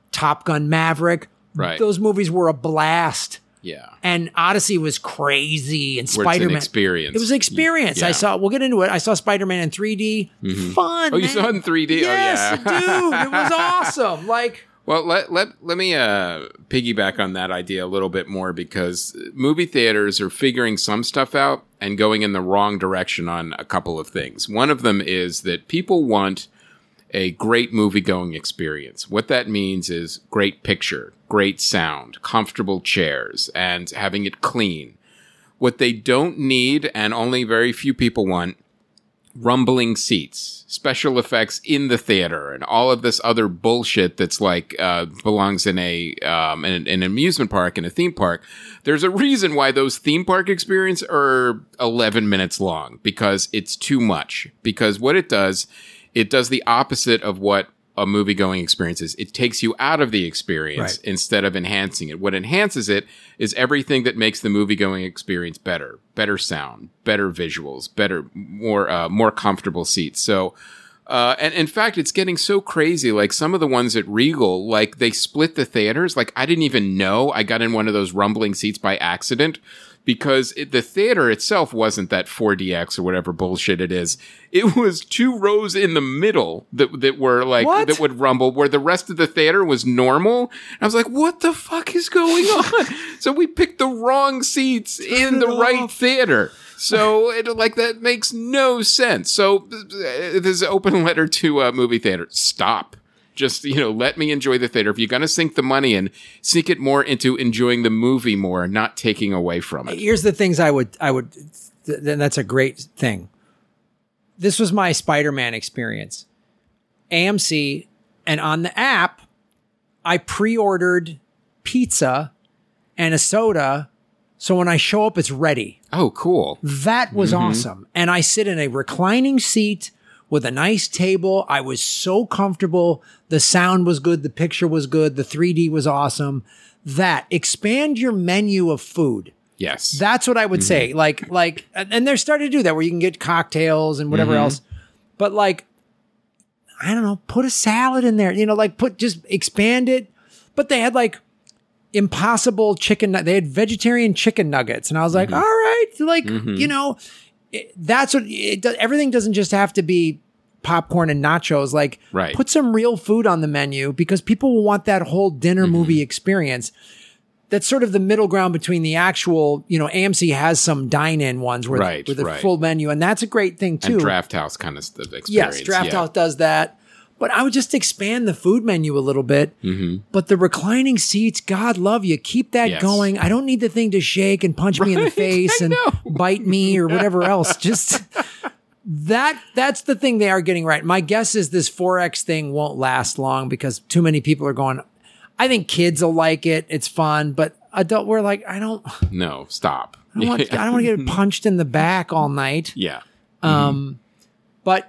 Top Gun Maverick. Right. Those movies were a blast. Yeah. And Odyssey was crazy, and Where it's an Spider-Man. experience. It was an experience. Yeah. We'll get into it. I saw Spider-Man in 3D. Fun. Oh, you man. saw it in 3D? Yes, Oh, yeah. dude. It was awesome. Like, Well, let me piggyback on that idea a little bit more, because movie theaters are figuring some stuff out and going in the wrong direction on a couple of things. One of them is that people want a great movie-going experience. What that means is great picture, great sound, comfortable chairs, and having it clean. What they don't need, and only very few people want, rumbling seats, special effects in the theater, and all of this other bullshit that's like belongs in an amusement park and a theme park. There's a reason why those theme park experiences are 11 minutes long, because it's too much. Because what it does the opposite of what a movie-going experience is. It takes you out of the experience instead of enhancing it. What enhances it is everything that makes the movie-going experience better. Better sound, better visuals, better, more comfortable seats. So, and in fact, it's getting so crazy. Like some of the ones at Regal, like they split the theaters. Like I didn't even know I got in one of those rumbling seats by accident, because the theater itself wasn't that 4DX or whatever bullshit it is. It was 2 rows in the middle that were like, What? that would rumble, where the rest of the theater was normal. And I was like, what the fuck is going on? So we picked the wrong seats in the right theater. So that makes no sense. So there's an open letter to movie theater. Stop. Just, let me enjoy the theater. If you're going to sink the money in, sink it more into enjoying the movie more, not taking away from it. here's the things I would, then that's a great thing. This was my Spider-Man experience. AMC, and on the app, I pre-ordered pizza and a soda, so when I show up, it's ready. Oh, cool. That was awesome. And I sit in a reclining seat with a nice table. I was so comfortable. The sound was good. The picture was good. The 3D was awesome. Expand your menu of food. Yes. That's what I would say. And they're starting to do that, where you can get cocktails and whatever else. But I don't know, put a salad in there, just expand it. But they had impossible chicken. They had vegetarian chicken nuggets. And I was like, all right, that's what it does. Everything doesn't just have to be popcorn and nachos. Put some real food on the menu, because people will want that whole dinner movie experience. That's sort of the middle ground between the actual, AMC has some dine-in ones with a full menu, and that's a great thing too. And Draft House kind of experience. Yes, Draft House does that. But I would just expand the food menu a little bit. But the reclining seats, God love you. Keep that going. I don't need the thing to shake and punch me in the face and bite me or whatever else. Just that's the thing they are getting right. My guess is this 4X thing won't last long, because too many people are going. I think kids will like it. It's fun. But we're like, No, stop. I don't want to get punched in the back all night. Yeah. But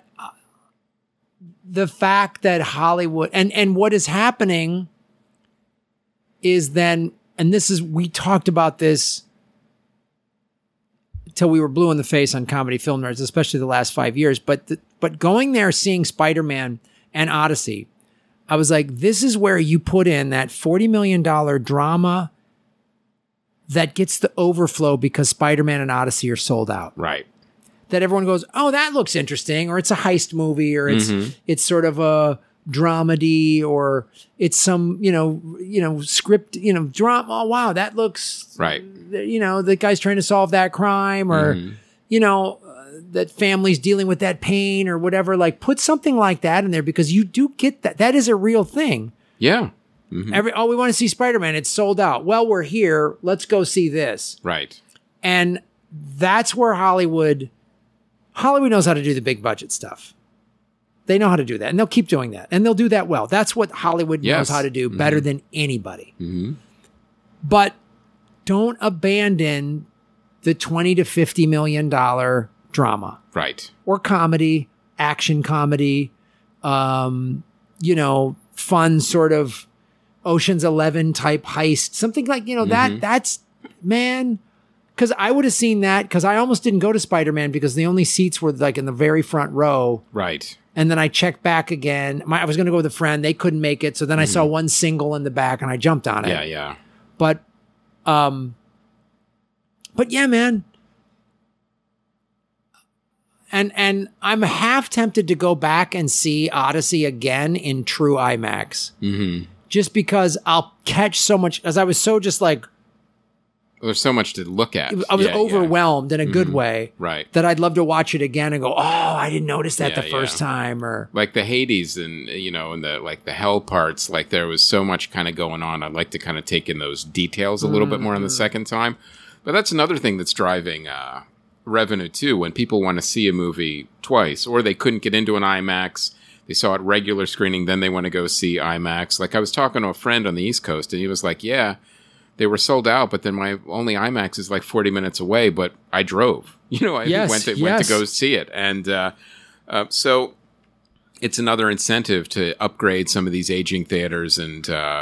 the fact that Hollywood and what is happening is then, and we talked about this till we were blue in the face on Comedy Film Nerds, especially the last 5 years. But going there, seeing Spider-Man and Odyssey, I was like, this is where you put in that $40 million drama that gets the overflow, because Spider-Man and Odyssey are sold out. Right. That everyone goes, oh, that looks interesting, or it's a heist movie, or it's sort of a dramedy, or it's some, script, drama. Oh, wow, that looks right. The guy's trying to solve that crime, or, that family's dealing with that pain or whatever. Put something like that in there, because you do get that. That is a real thing. Yeah. We want to see Spider-Man. It's sold out. Well, we're here. Let's go see this. Right. And that's where Hollywood knows how to do the big budget stuff. They know how to do that, and they'll keep doing that, and they'll do that well. That's what Hollywood knows how to do better than anybody. But don't abandon the $20 to $50 million drama. Right. Or comedy, action comedy, fun sort of Ocean's 11 type heist, something like, that's, man, because I would have seen that, because I almost didn't go to Spider-Man because the only seats were like in the very front row. Right. And then I checked back again. I was going to go with a friend. They couldn't make it. So then I saw one single in the back and I jumped on it. Yeah, yeah. But yeah, man. And I'm half tempted to go back and see Odyssey again in true IMAX. Mm-hmm. Just because I'll catch so much, as I was so just like, there's so much to look at. I was overwhelmed in a good way. Right. That I'd love to watch it again and go, oh, I didn't notice that the first time. Or like the Hades and, and the hell parts, like there was so much kind of going on. I'd like to kind of take in those details a little bit more on the second time. But that's another thing that's driving revenue too. When people want to see a movie twice, or they couldn't get into an IMAX, they saw it regular screening, then they want to go see IMAX. Like I was talking to a friend on the East Coast and he was like, yeah, they were sold out, but then my only IMAX is like 40 minutes away, but I drove. I went to go see it. And so it's another incentive to upgrade some of these aging theaters and,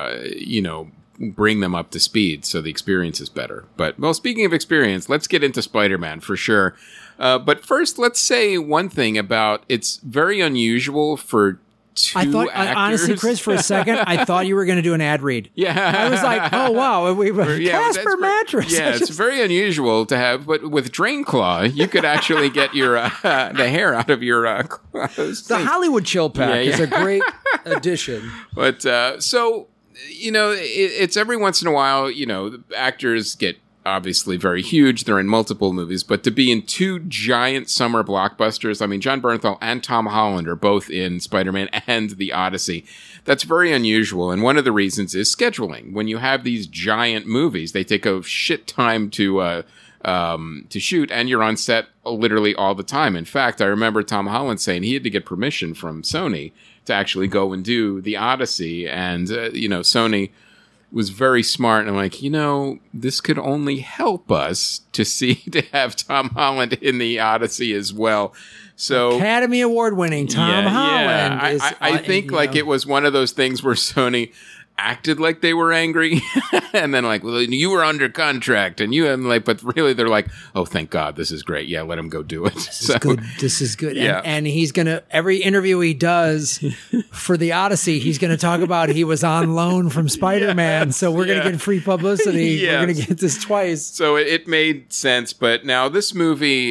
bring them up to speed so the experience is better. But, well, speaking of experience, let's get into Spider-Man for sure. But first, let's say one thing about it's very unusual for two actors. Honestly, Chris, for a second, I thought you were going to do an ad read. Yeah. I was like, oh, wow. Casper mattress. Yeah, it's very unusual to have, but with Drain Claw, you could actually get your the hair out of your clothes. The Hollywood Chill Pack is a great addition. But so, it's every once in a while, the actors get obviously very huge. They're in multiple movies, but to be in two giant summer blockbusters, I mean, Jon Bernthal and Tom Holland are both in Spider-Man and The Odyssey. That's very unusual. And one of the reasons is scheduling. When you have these giant movies, they take a shit time to shoot, and you're on set literally all the time. In fact, I remember Tom Holland saying he had to get permission from Sony to actually go and do The Odyssey. And, Sony was very smart, and I'm like, this could only help us to have Tom Holland in The Odyssey as well. So Academy Award winning Tom Holland. Yeah. I think it was one of those things where Sony acted like they were angry and then like, well, you were under contract and but really they're like, oh, thank God, this is great. Yeah, let him go do it. This is good. Yeah. And he's going to, every interview he does for The Odyssey, he's going to talk about he was on loan from Spider-Man. So we're going to get free publicity. Yes. We're going to get this twice. So it made sense. But now this movie,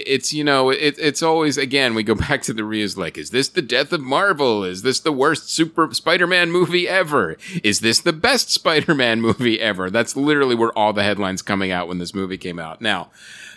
it's always, again, we go back to the reviews like, is this the death of Marvel? Is this the worst super Spider-Man movie ever? Is this the best Spider-Man movie ever? That's literally where all the headlines coming out when this movie came out. Now,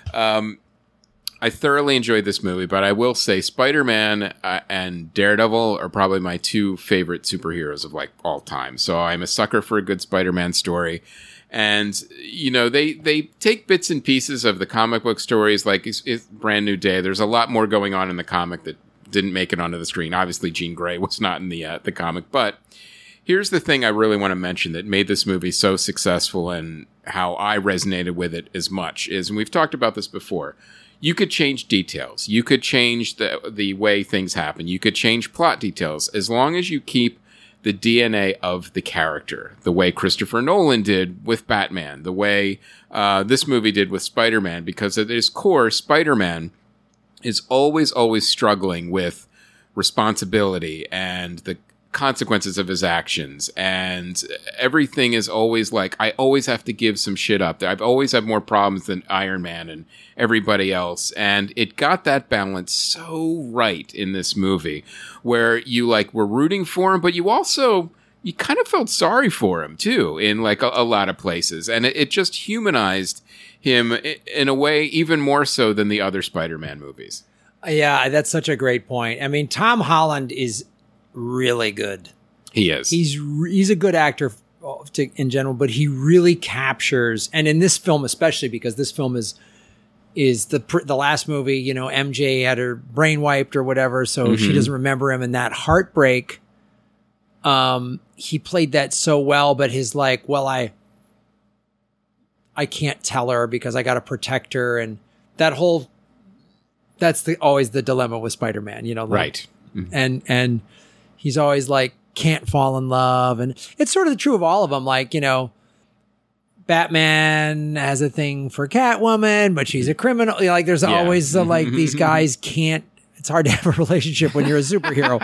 I thoroughly enjoyed this movie, but I will say Spider-Man and Daredevil are probably my two favorite superheroes of all time. So I'm a sucker for a good Spider-Man story. And, they take bits and pieces of the comic book stories, like it's Brand New Day. There's a lot more going on in the comic that didn't make it onto the screen. Obviously, Jean Grey was not in the comic, but here's the thing I really want to mention that made this movie so successful and how I resonated with it as much is, and we've talked about this before, you could change details. You could change the way things happen. You could change plot details as long as you keep the DNA of the character, the way Christopher Nolan did with Batman, the way this movie did with Spider-Man, because at its core, Spider-Man is always struggling with responsibility and the consequences of his actions, and everything is always like, I always have to give some shit up. I've always had more problems than Iron Man and everybody else, and it got that balance so right in this movie where you were rooting for him, but you kind of felt sorry for him too in a lot of places, and it just humanized him in a way even more so than the other Spider-Man movies. Yeah, that's such a great point. I mean, Tom Holland is really good. He is. He's a good actor in general, but he really captures, and in this film especially, because this film is the last movie, MJ had her brain wiped or whatever, so she doesn't remember him, and that heartbreak, he played that so well, but his I can't tell her because I got to protect her, and that's always the dilemma with Spider-Man, right. Mm-hmm. And he's always can't fall in love. And it's sort of true of all of them. Batman has a thing for Catwoman, but she's a criminal. Like there's always like these guys can't. It's hard to have a relationship when you're a superhero.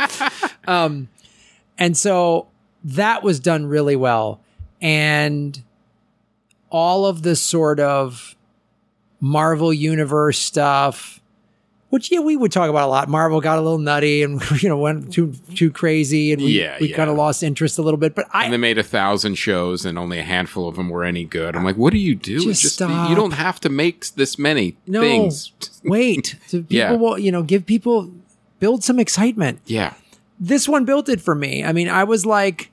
And so that was done really well, and all of the sort of Marvel Universe stuff, which we would talk about a lot. Marvel got a little nutty and went too crazy, and we kind of lost interest a little bit. And they made 1,000 shows, and only a handful of them were any good. I'm like, what do you do? Just stop. You don't have to make this many things. Wait, so people will give people build some excitement. Yeah, this one built it for me. I mean, I was like,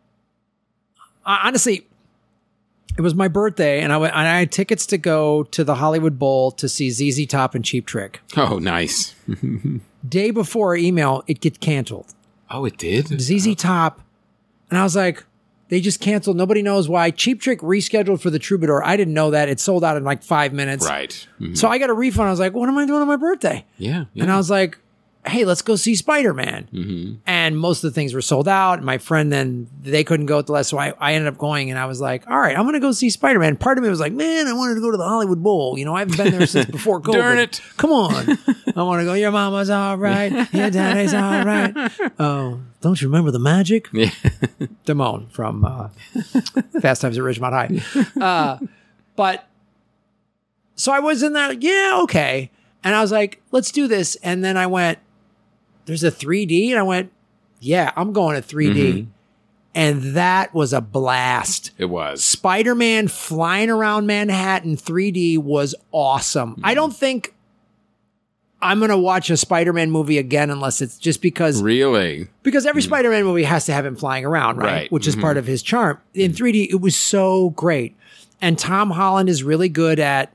honestly. It was my birthday, and I had tickets to go to the Hollywood Bowl to see ZZ Top and Cheap Trick. Oh, nice. Day before email, it gets canceled. Oh, it did? ZZ Top. And I was like, they just canceled. Nobody knows why. Cheap Trick rescheduled for the Troubadour. I didn't know that. It sold out in like 5 minutes. Right. Mm-hmm. So I got a refund. I was like, what am I doing on my birthday? Yeah. And I was like, hey, let's go see Spider-Man. Mm-hmm. And most of the things were sold out. My friend, then they couldn't go at the last. So I ended up going, and I was like, all right, I'm going to go see Spider-Man. Part of me was like, man, I wanted to go to the Hollywood Bowl. I haven't been there since before COVID. Darn it. Come on. I want to go, your mama's all right. Your daddy's all right. Oh, don't you remember the magic? Yeah. Damone from Fast Times at Ridgemont High. But so I was in there, like, yeah, okay. And I was like, let's do this. And then I went, there's a 3D? And I went, yeah, I'm going to 3D. Mm-hmm. And that was a blast. It was. Spider-Man flying around Manhattan 3D was awesome. Mm-hmm. I don't think I'm going to watch a Spider-Man movie again unless it's just because... Really? Because every Spider-Man movie has to have him flying around, right? Which is part of his charm. In 3D, it was so great. And Tom Holland is really good at...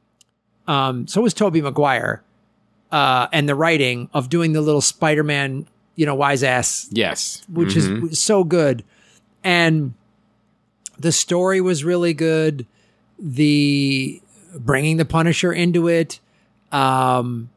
so was Tobey Maguire. And the writing of doing the little Spider-Man, wise ass. Yes. Which is so good. And the story was really good. The bringing the Punisher into it. All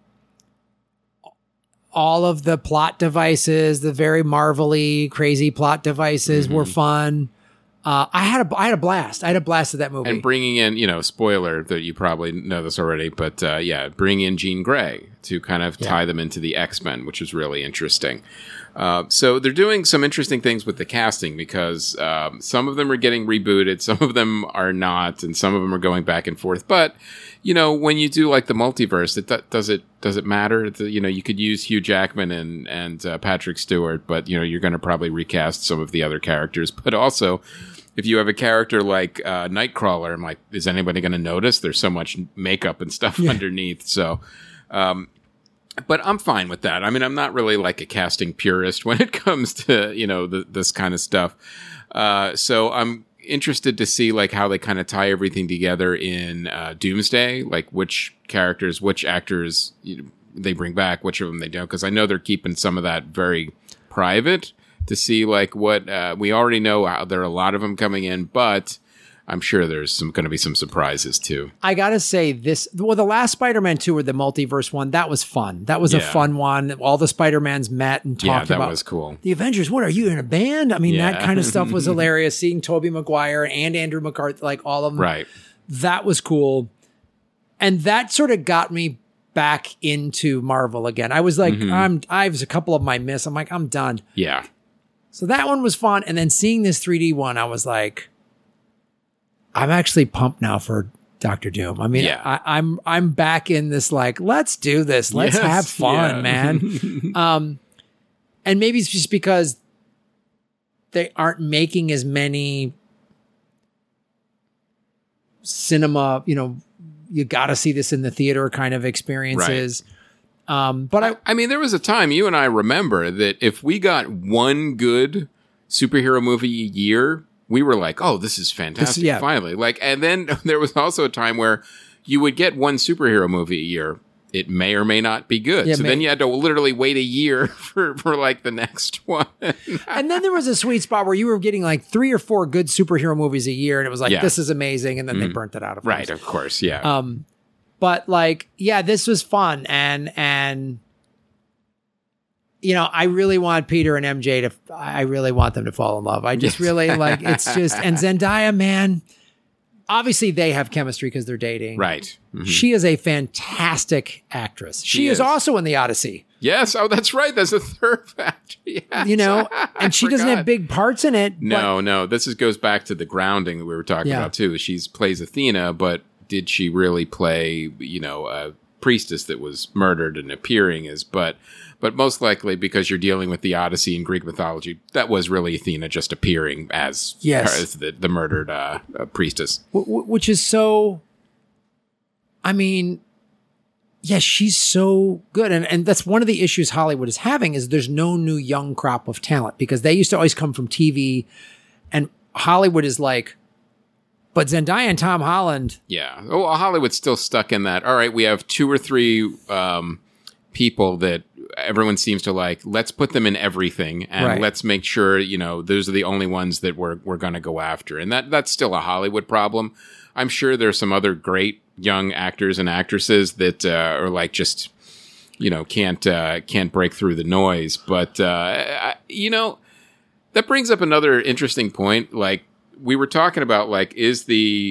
of the plot devices, the very Marvel-y, crazy plot devices were fun. I had a blast. I had a blast at that movie. And bringing in, spoiler that you probably know this already, but bring in Jean Grey to kind of tie them into the X-Men, which is really interesting. So they're doing some interesting things with the casting because some of them are getting rebooted, some of them are not, and some of them are going back and forth. But when you do like the multiverse, does it matter? You could use Hugh Jackman and Patrick Stewart, but you're going to probably recast some of the other characters. But also, if you have a character like Nightcrawler, I'm like, is anybody going to notice? There's so much makeup and stuff underneath. So, but I'm fine with that. I mean, I'm not really like a casting purist when it comes to this kind of stuff. So I'm interested to see like how they kind of tie everything together in Doomsday, like which characters, which actors they bring back, which of them they don't, because I know they're keeping some of that very private to see like what we already know how there are a lot of them coming in, but I'm sure there's going to be some surprises too. I gotta say the last Spider-Man 2 or the multiverse one, that was fun. That was a fun one. All the Spider-Mans met and talked about. That was cool. The Avengers, what are you in a band? I mean, that kind of stuff was hilarious. Seeing Tobey Maguire and Andrew McCarthy, like all of them. Right. That was cool. And that sort of got me back into Marvel again. I was like, I was a couple of my miss. I'm like, I'm done. Yeah. So that one was fun. And then seeing this 3D one, I was like, I'm actually pumped now for Dr. Doom. I mean, I'm back in this, like, let's do this. Let's have fun, man. And maybe it's just because they aren't making as many cinema, you got to see this in the theater kind of experiences. Right. But I mean, there was a time you and I remember that if we got one good superhero movie a year, we were like, oh, this is fantastic, finally. Like, and then there was also a time where you would get one superhero movie a year. It may or may not be good. So then you had to literally wait a year for like the next one. And then there was a sweet spot where you were getting like 3 or 4 good superhero movies a year. And it was like, this is amazing. And then they burnt it out of Right, of course, yeah. But like, this was fun. And I really want Peter and MJ I really want them to fall in love. I just really like, it's just, and Zendaya, man, obviously they have chemistry because they're dating. Right. Mhm. She is a fantastic actress. She is also in The Odyssey. Yes. Oh, that's right. That's a third factor. Yes. You know, and she doesn't have big parts in it. No. This goes back to the grounding that we were talking about too. She plays Athena, but did she really play, a priestess that was murdered and appearing as, but most likely because you're dealing with the Odyssey in Greek mythology, that was really Athena just appearing as, as the murdered priestess. Which is so, I mean, yes, she's so good. And that's one of the issues Hollywood is having is there's no new young crop of talent because they used to always come from TV and Hollywood is like, but Zendaya and Tom Holland. Yeah. Oh, Hollywood's still stuck in that. All right, we have 2 or 3 people that everyone seems to like. Let's put them in everything and let's make sure, those are the only ones that we're going to go after. And that's still a Hollywood problem. I'm sure there's some other great young actors and actresses that are like just, can't break through the noise. But, that brings up another interesting point. Like, we were talking about like, is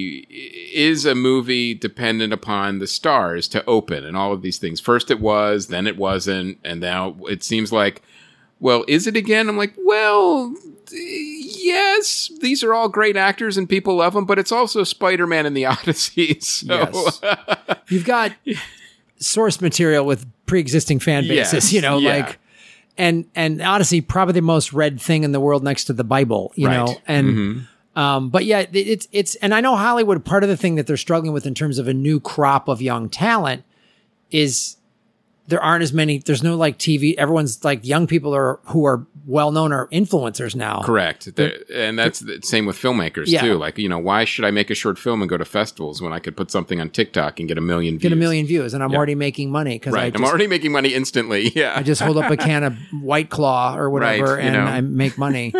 a movie dependent upon the stars to open and all of these things? First it was, then it wasn't. And now it seems like, well, is it again? I'm like, well, yes, these are all great actors and people love them, but it's also Spider-Man and the Odyssey. So. Yes. You've got source material with pre-existing fan bases, like, and Odyssey, probably the most read thing in the world next to the Bible, you know, and, but yeah, it's, and I know Hollywood, part of the thing that they're struggling with in terms of a new crop of young talent is there aren't as many, there's no like TV, everyone's like young people who are well-known are influencers now. Correct. And that's the same with filmmakers too. Like, why should I make a short film and go to festivals when I could put something on TikTok and get 1 million views? Get 1 million views and I'm already making money. I'm already making money instantly. Yeah. I just hold up a can of White Claw or whatever and I make money.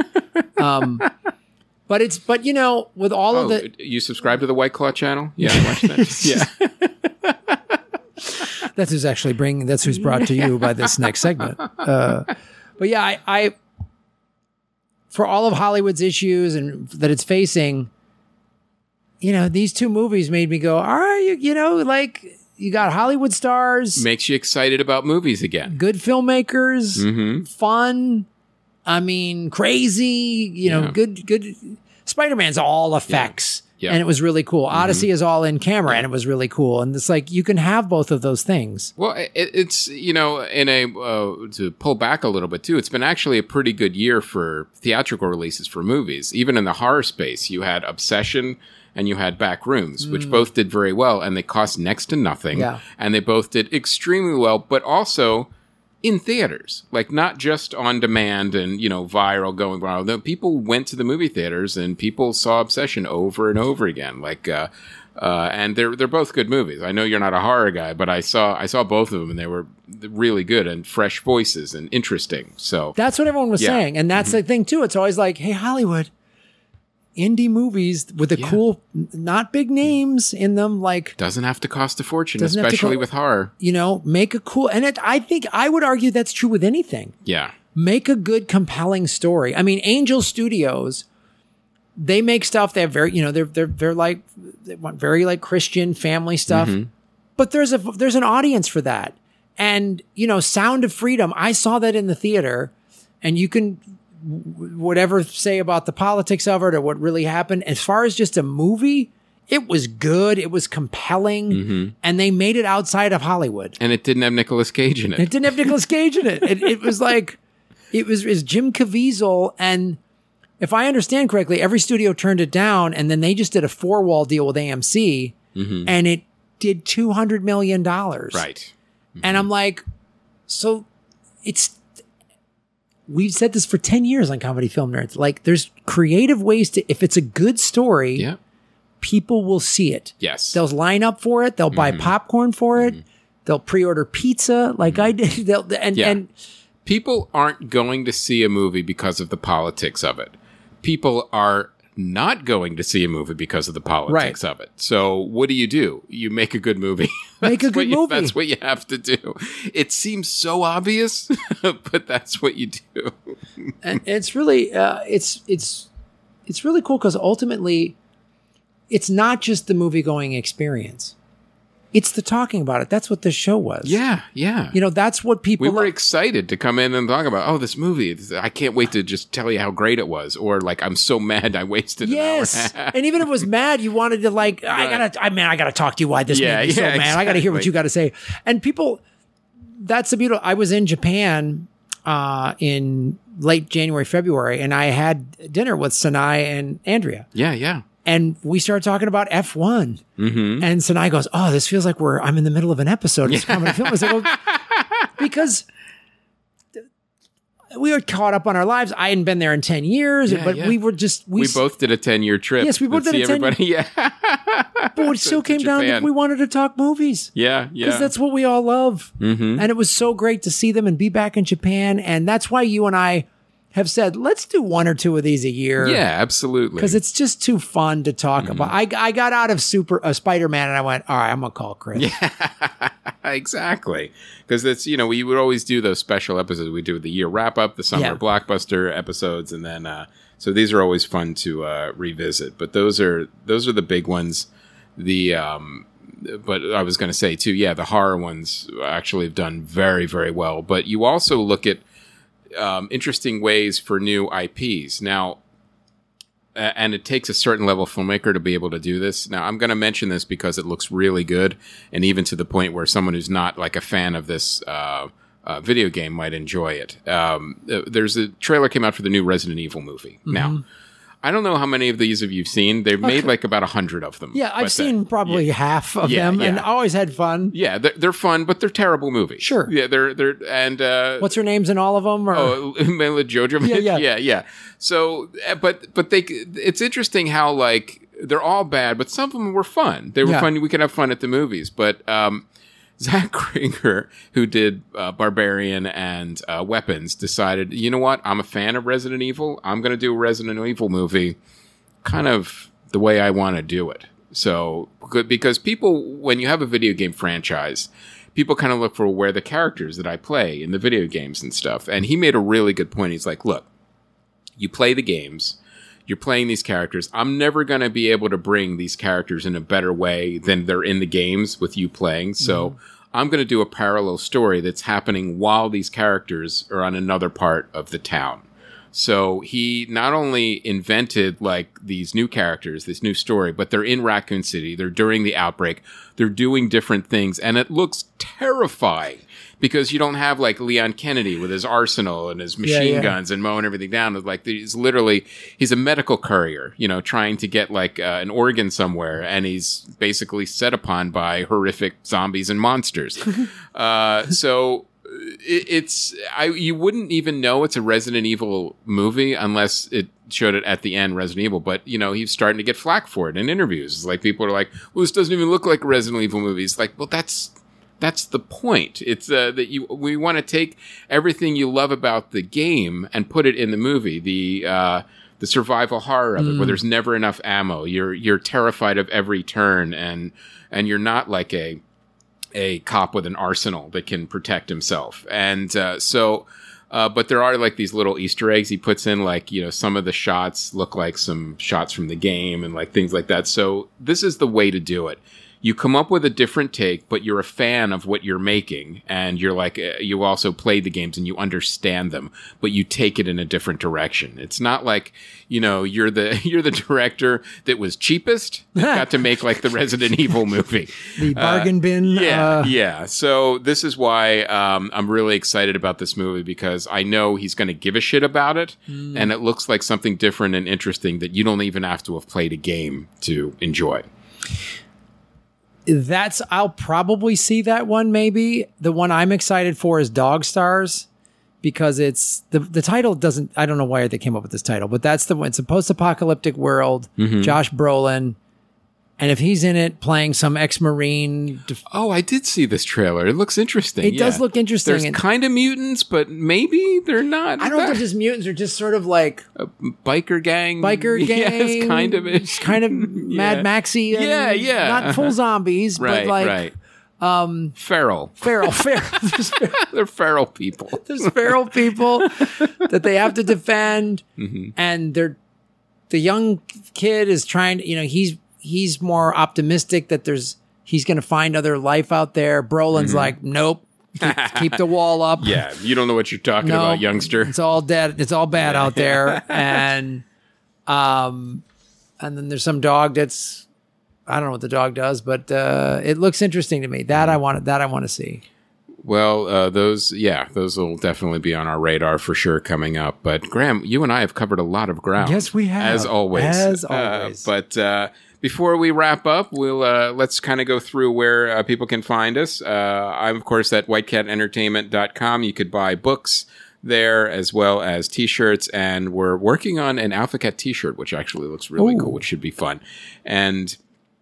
But with all of the... You subscribe to the White Claw channel? Yeah, I watch that. Yeah. That's who's brought to you by this next segment. But yeah, I for all of Hollywood's issues and that it's facing, these 2 movies made me go, all right, like you got Hollywood stars. Makes you excited about movies again. Good filmmakers, fun. I mean, crazy, good. Spider-Man's all effects. Yeah. And it was really cool. Odyssey is all in camera and it was really cool. And it's like, you can have both of those things. Well, it's, to pull back a little bit too, it's been actually a pretty good year for theatrical releases for movies. Even in the horror space, you had Obsession and you had Backrooms, which both did very well and they cost next to nothing. Yeah. And they both did extremely well, but also in theaters, like not just on demand and, viral going viral. No, people went to the movie theaters and people saw Obsession over and over again. Like, and they're both good movies. I know you're not a horror guy, but I saw both of them and they were really good and fresh voices and interesting. So that's what everyone was saying. And that's the thing too. It's always like, hey, Hollywood, indie movies with cool, not big names in them. Like doesn't have to cost a fortune, especially with horror. Make a cool, and I think I would argue that's true with anything. Yeah, make a good, compelling story. I mean, Angel Studios, they make stuff. They have very, they're like they want very like Christian family stuff, but there's an audience for that. And Sound of Freedom, I saw that in the theater, and you can. Whatever say about the politics of it or what really happened, as far as just a movie, it was good. It was compelling, and they made it outside of Hollywood. And it didn't have Nicolas Cage in it. It didn't have Nicolas Cage in it. It was like it was Jim Caviezel, and if I understand correctly, every studio turned it down, and then they just did a 4-wall deal with AMC, and it did $200 million. Right, and I'm like, so it's. We've said this for 10 years on Comedy Film Nerds. Like, there's creative ways to, if it's a good story, people will see it. Yes. They'll line up for it. They'll buy popcorn for it. They'll pre-order pizza like I did. And people aren't going to see a movie because of the politics of it. People are not going to see a movie because of the politics of it. So what do? You make a good movie. Make a good movie. That's what you have to do. It seems so obvious, but that's what you do. And it's really, it's really cool because ultimately, it's not just the movie going experience. It's the talking about it. That's what this show was. Yeah. You know, that's what people... We were excited to come in and talk about, this movie. I can't wait to just tell you how great it was. Or like, I'm so mad I wasted an hour. And even if it was mad, you wanted to like, I gotta talk to you why this made me so mad. Exactly. I gotta hear what you gotta say. And people, that's the beautiful... I was in Japan in late January, February, and I had dinner with Sanai and Andrea. Yeah. And we started talking about F1. Mm-hmm. And Sanai goes, this feels like I'm in the middle of an episode of this comedy film. I was like, because we were caught up on our lives. I hadn't been there in 10 years, but we were just... We both did a 10-year trip. Yes, we both did a 10-year... But it still came down to we wanted to talk movies. Yeah. Because that's what we all love. Mm-hmm. And it was so great to see them and be back in Japan. And that's why you and I have said, let's do one or two of these a year. Yeah, absolutely. Because it's just too fun to talk about. I got out of Spider-Man and I went, all right, I'm going to call Chris. Yeah, exactly. Because it's, we would always do those special episodes. We do the year wrap-up, the summer blockbuster episodes, and then, so these are always fun to revisit. But those are the big ones. But I was going to say, too, the horror ones actually have done very, very well. But you also look at interesting ways for new IPs. Now, and it takes a certain level of filmmaker to be able to do this. Now, I'm going to mention this because it looks really good, and even to the point where someone who's not like a fan of this video game might enjoy it. There's a trailer came out for the new Resident Evil movie. Mm-hmm. Now, I don't know how many of these have you seen. They've made like about 100 of them. Yeah, I've seen probably half of them, and always had fun. Yeah, they're fun, but they're terrible movies. Sure. Yeah, they're and what's her names in all of them? Mila Jovovich. Yeah. So, but it's interesting how like they're all bad, but some of them were fun. They were fun. We could have fun at the movies, but Zach Krieger, who did Barbarian and Weapons, decided, you know what? I'm a fan of Resident Evil. I'm going to do a Resident Evil movie kind of the way I want to do it. So, because people, when you have a video game franchise, people kind of look for where the characters that I play in the video games and stuff. And he made a really good point. He's like, look, you play the games. You're playing these characters. I'm never going to be able to bring these characters in a better way than they're in the games with you playing. So I'm going to do a parallel story that's happening while these characters are on another part of the town. So he not only invented like these new characters, this new story, but they're in Raccoon City. They're during the outbreak. They're doing different things. And it looks terrifying. Because you don't have like Leon Kennedy with his arsenal and his machine guns and mowing everything down. It's like he's a medical courier, trying to get like an organ somewhere, and he's basically set upon by horrific zombies and monsters. So you wouldn't even know it's a Resident Evil movie unless it showed it at the end, Resident Evil. But he's starting to get flack for it in interviews. It's like people are like, "Well, this doesn't even look like a Resident Evil movie." It's like, well, that's the point. It's we want to take everything you love about the game and put it in the movie. The survival horror of it, where there's never enough ammo. You're terrified of every turn, and you're not like a cop with an arsenal that can protect himself. And but there are like these little Easter eggs he puts in, like some of the shots look like some shots from the game and like things like that. So this is the way to do it. You come up with a different take, but you're a fan of what you're making, and you're like, you also play the games and you understand them, but you take it in a different direction. It's not like, you're the director that was cheapest that got to make like the Resident Evil movie. The bargain bin. Yeah. So this is why I'm really excited about this movie, because I know he's going to give a shit about it, and it looks like something different and interesting that you don't even have to have played a game to enjoy. I'll probably see that one. Maybe the one I'm excited for is Dog Stars, because it's the title doesn't, I don't know why they came up with this title, but that's the one. It's a post-apocalyptic world. Josh Brolin. And if he's in it playing some ex-Marine... I did see this trailer. It looks interesting. It does look interesting. There's kind of mutants, but maybe they're not. I don't know if they're just mutants or just sort of like... a biker gang. Yes, kind of. It's kind of Mad Maxy. Yeah. Not full zombies, but like... Feral. They're feral people. There's feral people that they have to defend. And the young kid is trying to... he's he's more optimistic that he's going to find other life out there. Brolin's like, nope, keep the wall up. Yeah, you don't know what you're talking about, youngster. It's all dead. It's all bad out there. And then there's some dog that's, I don't know what the dog does, but it looks interesting to me. That I want to see. Well, those will definitely be on our radar for sure coming up. But Graham, you and I have covered a lot of ground. Yes, we have. As always. But before we wrap up, we'll let's kind of go through where people can find us. I'm, of course, at whitecatentertainment.com. You could buy books there as well as t-shirts, and we're working on an Alpha Cat t-shirt, which actually looks really cool, which should be fun. And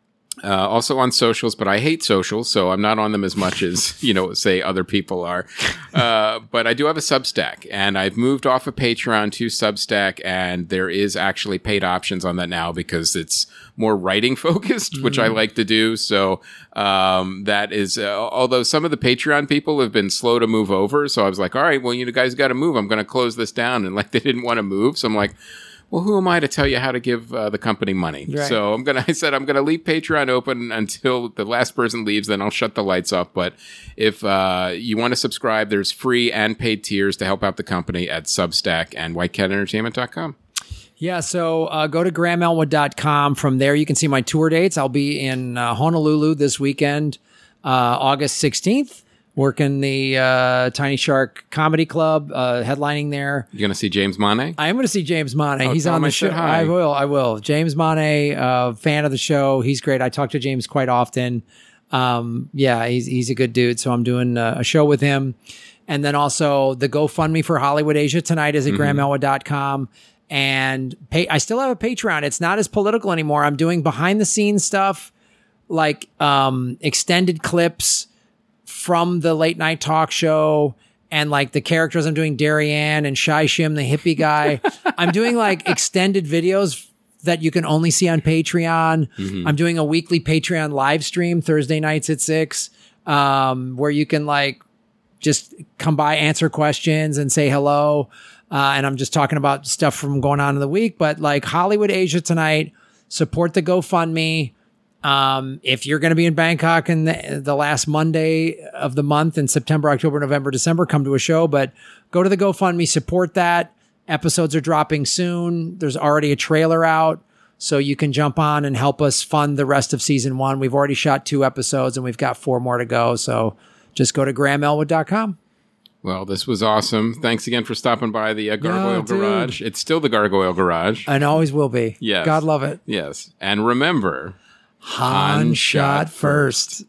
also on socials, but I hate socials, so I'm not on them as much as, say other people are. But I do have a Substack, and I've moved off of Patreon to Substack, and there is actually paid options on that now because it's more writing focused, which I like to do. So that is, although some of the Patreon people have been slow to move over, so I was like, all right, well, you guys got to move. I'm going to close this down. And they didn't want to move. So I'm like, well, who am I to tell you how to give the company money? Right. So I said I'm going to leave Patreon open until the last person leaves, then I'll shut the lights off. But if you want to subscribe, there's free and paid tiers to help out the company at Substack and whitecatentertainment.com. Yeah, so go to grahamelwood.com. From there, you can see my tour dates. I'll be in Honolulu this weekend, August 16th. Working the Tiny Shark Comedy Club, headlining there. You going to see James Monet? I am going to see James Monet. He's on the show. Hi. I will. James Monet, fan of the show. He's great. I talk to James quite often. He's a good dude. So I'm doing a show with him. And then also the GoFundMe for Hollywood Asia tonight is at grahamelwood.com. And I still have a Patreon. It's not as political anymore. I'm doing behind the scenes stuff, like extended clips from the late night talk show, and the characters I'm doing, Darien and Shai Shim, the hippie guy. I'm doing extended videos that you can only see on Patreon. I'm doing a weekly Patreon live stream Thursday nights at 6, where you can just come by, answer questions and say hello. And I'm just talking about stuff from going on in the week, but Hollywood Asia tonight, support the GoFundMe. If you're going to be in Bangkok in the last Monday of the month in September, October, November, December, come to a show, but go to the GoFundMe, support that. Episodes are dropping soon. There's already a trailer out, so you can jump on and help us fund the rest of season 1. We've already shot 2 episodes and we've got 4 more to go. So just go to grahamelwood.com. Well, this was awesome. Thanks again for stopping by the Gargoyle Garage. It's still the Gargoyle Garage. And always will be. Yes. God love it. Yes. And remember, Han shot first.